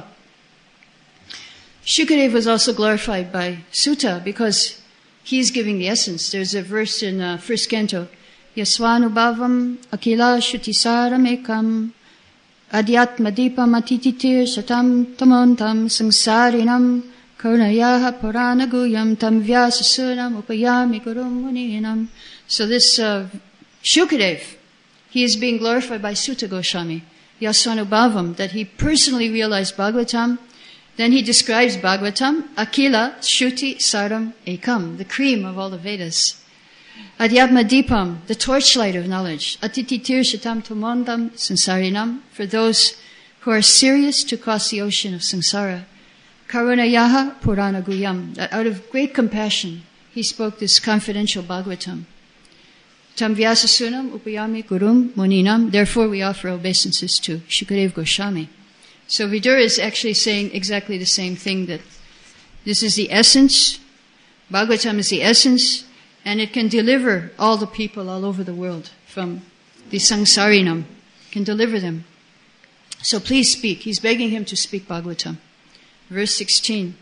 Shukadeva was also glorified by Sutta because he's giving the essence. There's a verse in first canto, Yasvanubhavam akila shutisaram ekam adhyatmadipam atititir satam tamontam samsarinam karnayaha puranaguyam tam vyasasunam upayami gurum muninam. So this Shukadeva, he is being glorified by Sutta Goswami, Yasvanubhavam, that he personally realized Bhagavatam. Then he describes Bhagavatam, Akila Shruti Saram Ekam, the cream of all the Vedas. Adhyatma Deepam, the torchlight of knowledge. Atititir Shatam Tamondam Sansarinam, for those who are serious to cross the ocean of samsara. Karunayaha Purana Guyam, that out of great compassion he spoke this confidential Bhagavatam. Tam Vyasasunam Upayami Gurum Muninam, therefore we offer obeisances to Shukadeva Goswami. So Vidura is actually saying exactly the same thing, that this is the essence, Bhagavatam is the essence, and it can deliver all the people all over the world from the samsarinam, can deliver them. So please speak. He's begging him to speak Bhagavatam. Verse 16.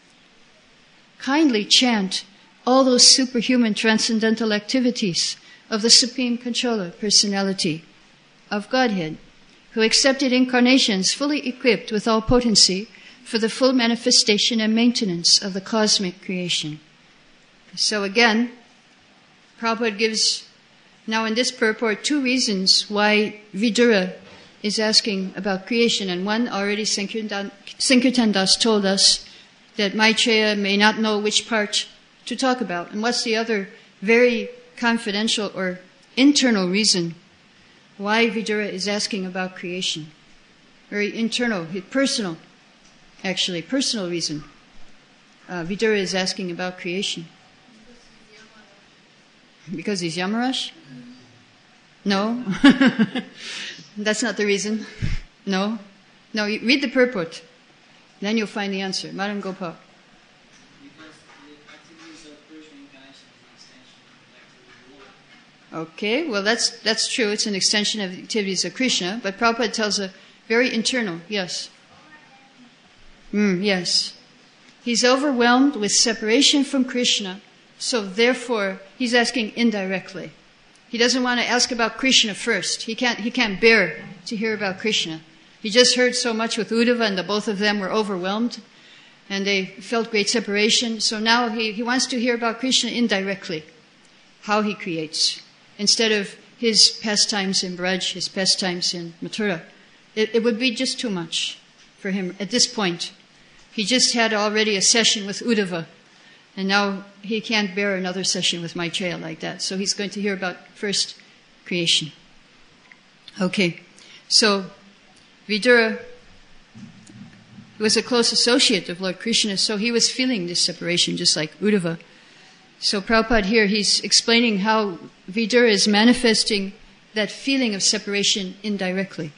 Kindly chant all those superhuman transcendental activities of the Supreme Controller, Personality of Godhead, who accepted incarnations fully equipped with all potency for the full manifestation and maintenance of the cosmic creation. So again, Prabhupada gives now in this purport two reasons why Vidura is asking about creation. And one, already Sankirtan Das told us that Maitreya may not know which part to talk about. And what's the other very confidential or internal reason why Vidura is asking about creation? Very internal, personal reason. Vidura is asking about creation. Because he's Yamaraj? No. That's not the reason. No. No, you read the purport. Then you'll find the answer. Madam Gopal. Because the activities of Krishna incarnation is an extension of the activities of the Lord. Okay, well that's true. It's an extension of the activities of Krishna, but Prabhupada tells a very internal, yes. Yes. He's overwhelmed with separation from Krishna, so therefore he's asking indirectly. He doesn't want to ask about Krishna first. He can't bear to hear about Krishna. He just heard so much with Uddhava, and the both of them were overwhelmed, and they felt great separation. So now he wants to hear about Krishna indirectly, how he creates, instead of his pastimes in Braj, his pastimes in Mathura. It would be just too much for him at this point. He just had already a session with Uddhava, and now he can't bear another session with Maitreya like that. So he's going to hear about first creation. Okay, so Vidura was a close associate of Lord Krishna, so he was feeling this separation just like Uddhava. So Prabhupada here, he's explaining how Vidura is manifesting that feeling of separation indirectly.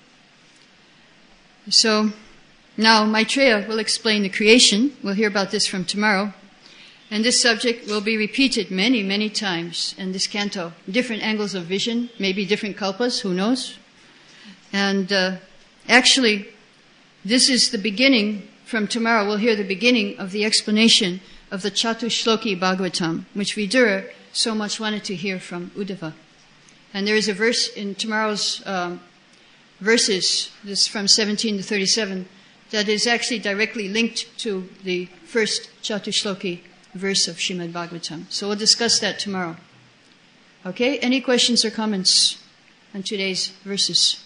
So now Maitreya will explain the creation. We'll hear about this from tomorrow. And this subject will be repeated many, many times in this canto. Different angles of vision, maybe different kalpas, who knows? And actually, this is the beginning. From tomorrow, we'll hear the beginning of the explanation of the Chatushloki Bhagavatam, which Vidura so much wanted to hear from Uddhava. And there is a verse in tomorrow's verses, this from 17 to 37, that is actually directly linked to the first Chatushloki verse of Srimad Bhagavatam. So we'll discuss that tomorrow. Okay, any questions or comments on today's verses?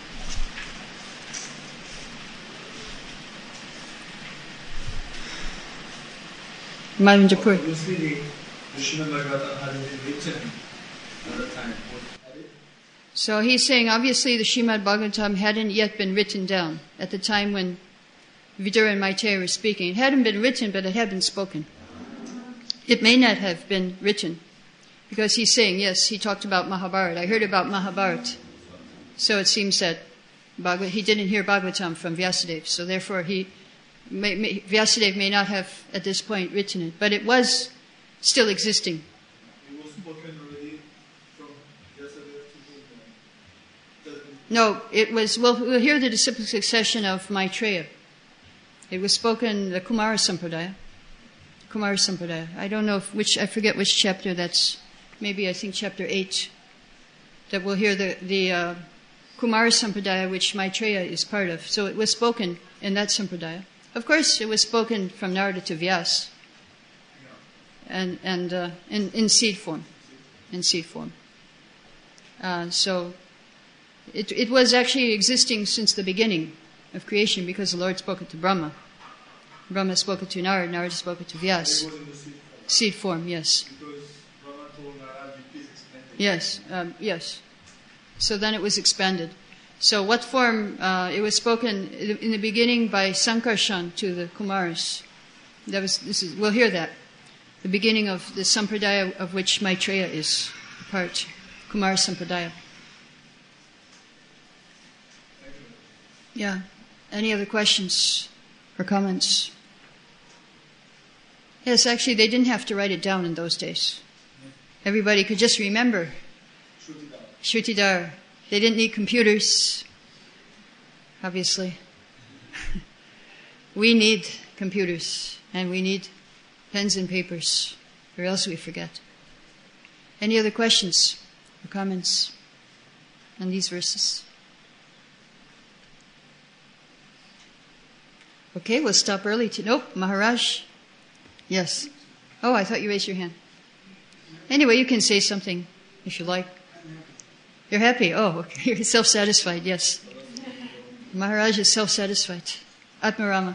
Mavindrapur. Obviously, the Srimad Bhagavatam has been written at the time. So he's saying obviously the Srimad Bhagavatam hadn't yet been written down at the time when Vidura and Maitreya were speaking. It hadn't been written, but it had been spoken. It may not have been written, because he's saying, yes, he talked about Mahabharata. I heard about Mahabharata. So it seems that he didn't hear Bhagavatam from Vyasadeva, so therefore Vyasadeva may not have at this point written it, but it was still existing. It was spoken already from Vyasadeva to whom? No, it was, we'll hear the disciplic succession of Maitreya. It was spoken, the Kumara Sampradaya. I don't know I forget which chapter that's, maybe I think chapter 8, that we'll hear the Kumara Sampradaya, which Maitreya is part of. So it was spoken in that Sampradaya. Of course, it was spoken from Narada to Vyas, and in seed form. So it was actually existing since the beginning of creation, because the Lord spoke it to Brahma. Brahma spoke it to Narada, Narada spoke it to Vyas. It was in the Seed form, yes. Because Brahma told Narada, please explain it. Yes. So then it was expanded. So what form? It was spoken in the beginning by Sankarshan to the Kumaras. We'll hear that. The beginning of the Sampradaya of which Maitreya is a part. Kumara Sampradaya. Yeah. Any other questions or comments? Yes, actually they didn't have to write it down in those days. Everybody could just remember. Shrutidhara. They didn't need computers, obviously. We need computers, and we need pens and papers, or else we forget. Any other questions or comments on these verses? Okay, we'll stop early. Nope, Maharaj. Yes. Oh, I thought you raised your hand. Anyway, you can say something if you like. You're happy? Oh, okay. You're self-satisfied, yes. Maharaj is self-satisfied. Atmarama.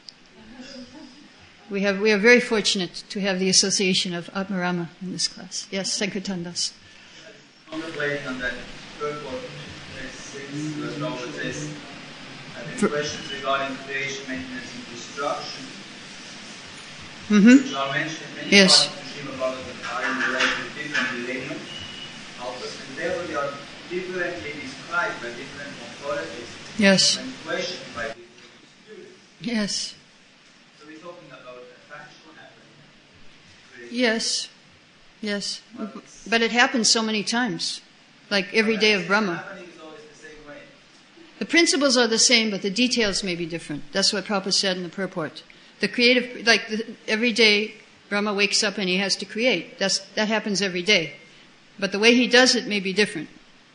We are very fortunate to have the association of Atmarama in this class. Yes, Sankirtandas. Contemplating on that purport, verse 6, verse 12, it says, questions regarding creation, maintenance, and destruction, which are mentioned in many parts of the Srimad Bhagavatam, are related to different millenniums, and therefore they are differently described by different authorities. Yes. And questioned by different students. Yes. So we're talking about a factual happening. Yes. But it happens so many times, like every day of Brahma. Happening is always the same way. The principles are the same, but the details may be different. That's what Prabhupada said in the purport. The creative, every day Brahma wakes up and he has to create. That happens every day. But the way he does it may be different.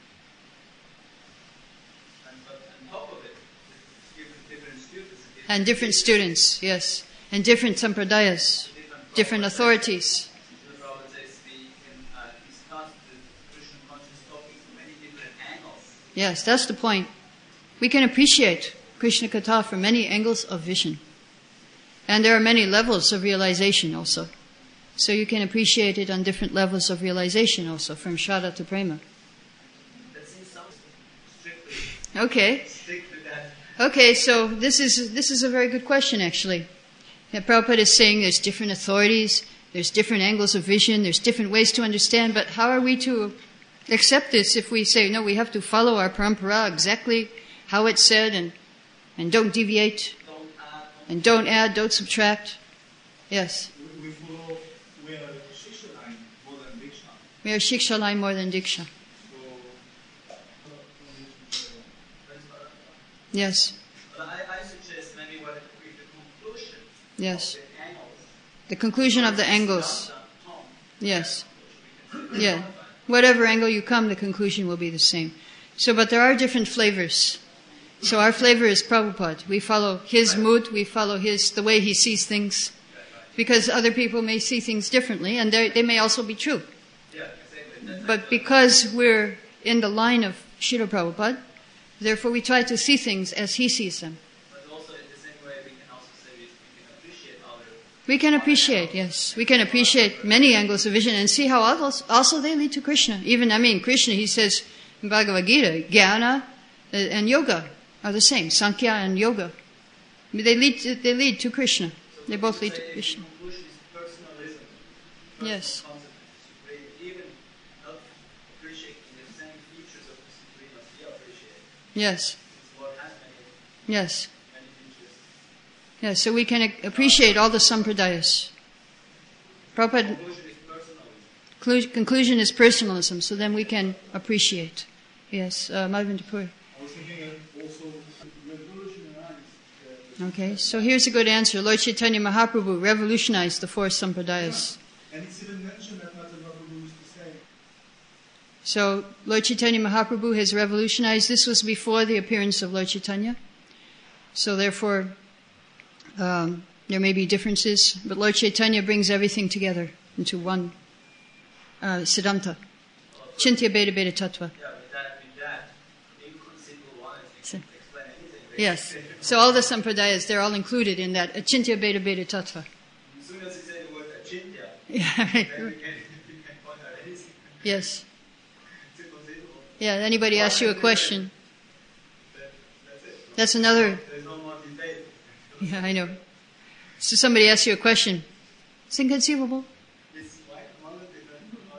But on top of it, different students. And different students, yes. And different sampradayas, different authorities. The Prabhupada says we can discuss the Krishna conscious topics from many different angles. Yes, that's the point. We can appreciate Krishna Katha from many angles of vision. And there are many levels of realization also. So you can appreciate it on different levels of realization also, from Shraddha to Prema. That seems so strictly stick to that. Okay, so this is a very good question actually. Prabhupada is saying there's different authorities, there's different angles of vision, there's different ways to understand, but how are we to accept this if we say, no, we have to follow our parampara exactly how it's said and don't deviate, and don't add, don't subtract? Yes. We follow, we are Shiksha line more than Diksha. We are Shiksha line more than Diksha. Yes. But I suggest maybe what if the conclusion Yes. of the angles. The conclusion of the angles. Yes. Yeah. Whatever angle you come, the conclusion will be the same. So, but there are different flavors. So our flavor is Prabhupada. We follow his mood, we follow the way he sees things. Because other people may see things differently, and they may also be true. But because we're in the line of Srila Prabhupada, therefore we try to see things as he sees them. But also in the same way we can also say we can appreciate other. We can appreciate, yes. We can appreciate many angles of vision and see how also they lead to Krishna. Even, Krishna, he says, In Bhagavad Gita, jnana and yoga are the same. Sankhya and yoga. They lead to Krishna. They both lead to Krishna. Conclusion is personalism. Yes. Concept of the Supreme, even not appreciating the same features of the Supreme as we appreciate. Yes. This Lord has Yes. many features. Yes. So we can appreciate all the sampradayas. Prabhupada, conclusion is personalism. So then we can appreciate. Yes. Madhavendra Puri. I was thinking also revolutionize. Okay. So here's a good answer. Lord Chaitanya Mahaprabhu revolutionized the 4 sampradayas. And it's even mentioned that Mata Mahaprabhu used to say. So Lord Chaitanya Mahaprabhu has revolutionized. This was before the appearance of Lord Chaitanya. So therefore, there may be differences, but Lord Chaitanya brings everything together into one Siddhanta. Chintya Beda Beda Tattva. Yeah, with that, inconceivable one, you can explain anything. Yes. So all the sampradayas, they're all included in that Achintya Beda Beda Tattva. As soon as you say the word achintya, Yeah. then you can point out anything. Yes. It's inconceivable. Yeah. Anybody asks you a question? That's it. That's another. There's no more debate. Yeah, I know. So somebody asks you a question. It's inconceivable. It's like one of the different.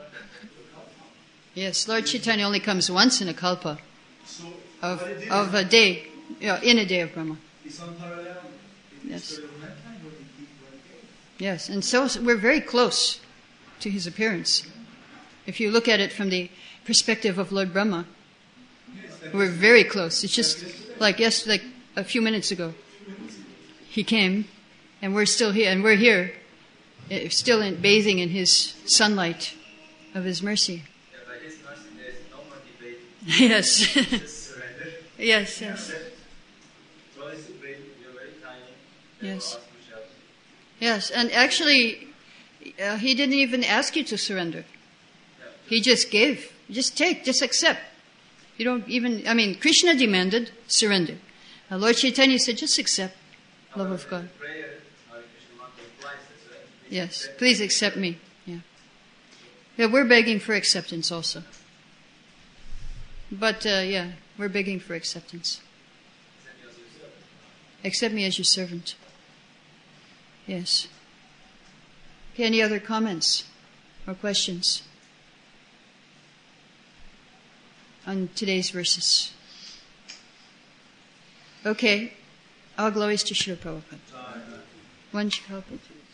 Yes. Lord Chaitanya only comes once in a kalpa So, of but it did a day, in a day of Brahma. It's unparalleled. Yes. It's of mankind what he gave. Yes, and so we're very close to his appearance. If you look at it from the perspective of Lord Brahma, we're very close. It's just like yesterday, like a few minutes ago, he came, and we're still here, and we're here, still bathing in his sunlight of his mercy. Yeah, by his mercy, there's no more debate. Yes, Just surrender. yes, yes, God is supreme. You're very tiny. Yes. Never ask for shelter. yes. And actually, he didn't even ask you to surrender. He just gave. Just take, just accept. You don't even, Krishna demanded surrender. Lord Chaitanya said, just accept love of God. Prayer, Hare Krishna mantra implies that surrender. Yes, please accept me. Yeah. Yeah, we're begging for acceptance also. But, we're begging for acceptance. Accept me as your servant. Yes. Okay, any other comments or questions on today's verses? Okay. All glories to Srila Prabhupada. One Prabhupada.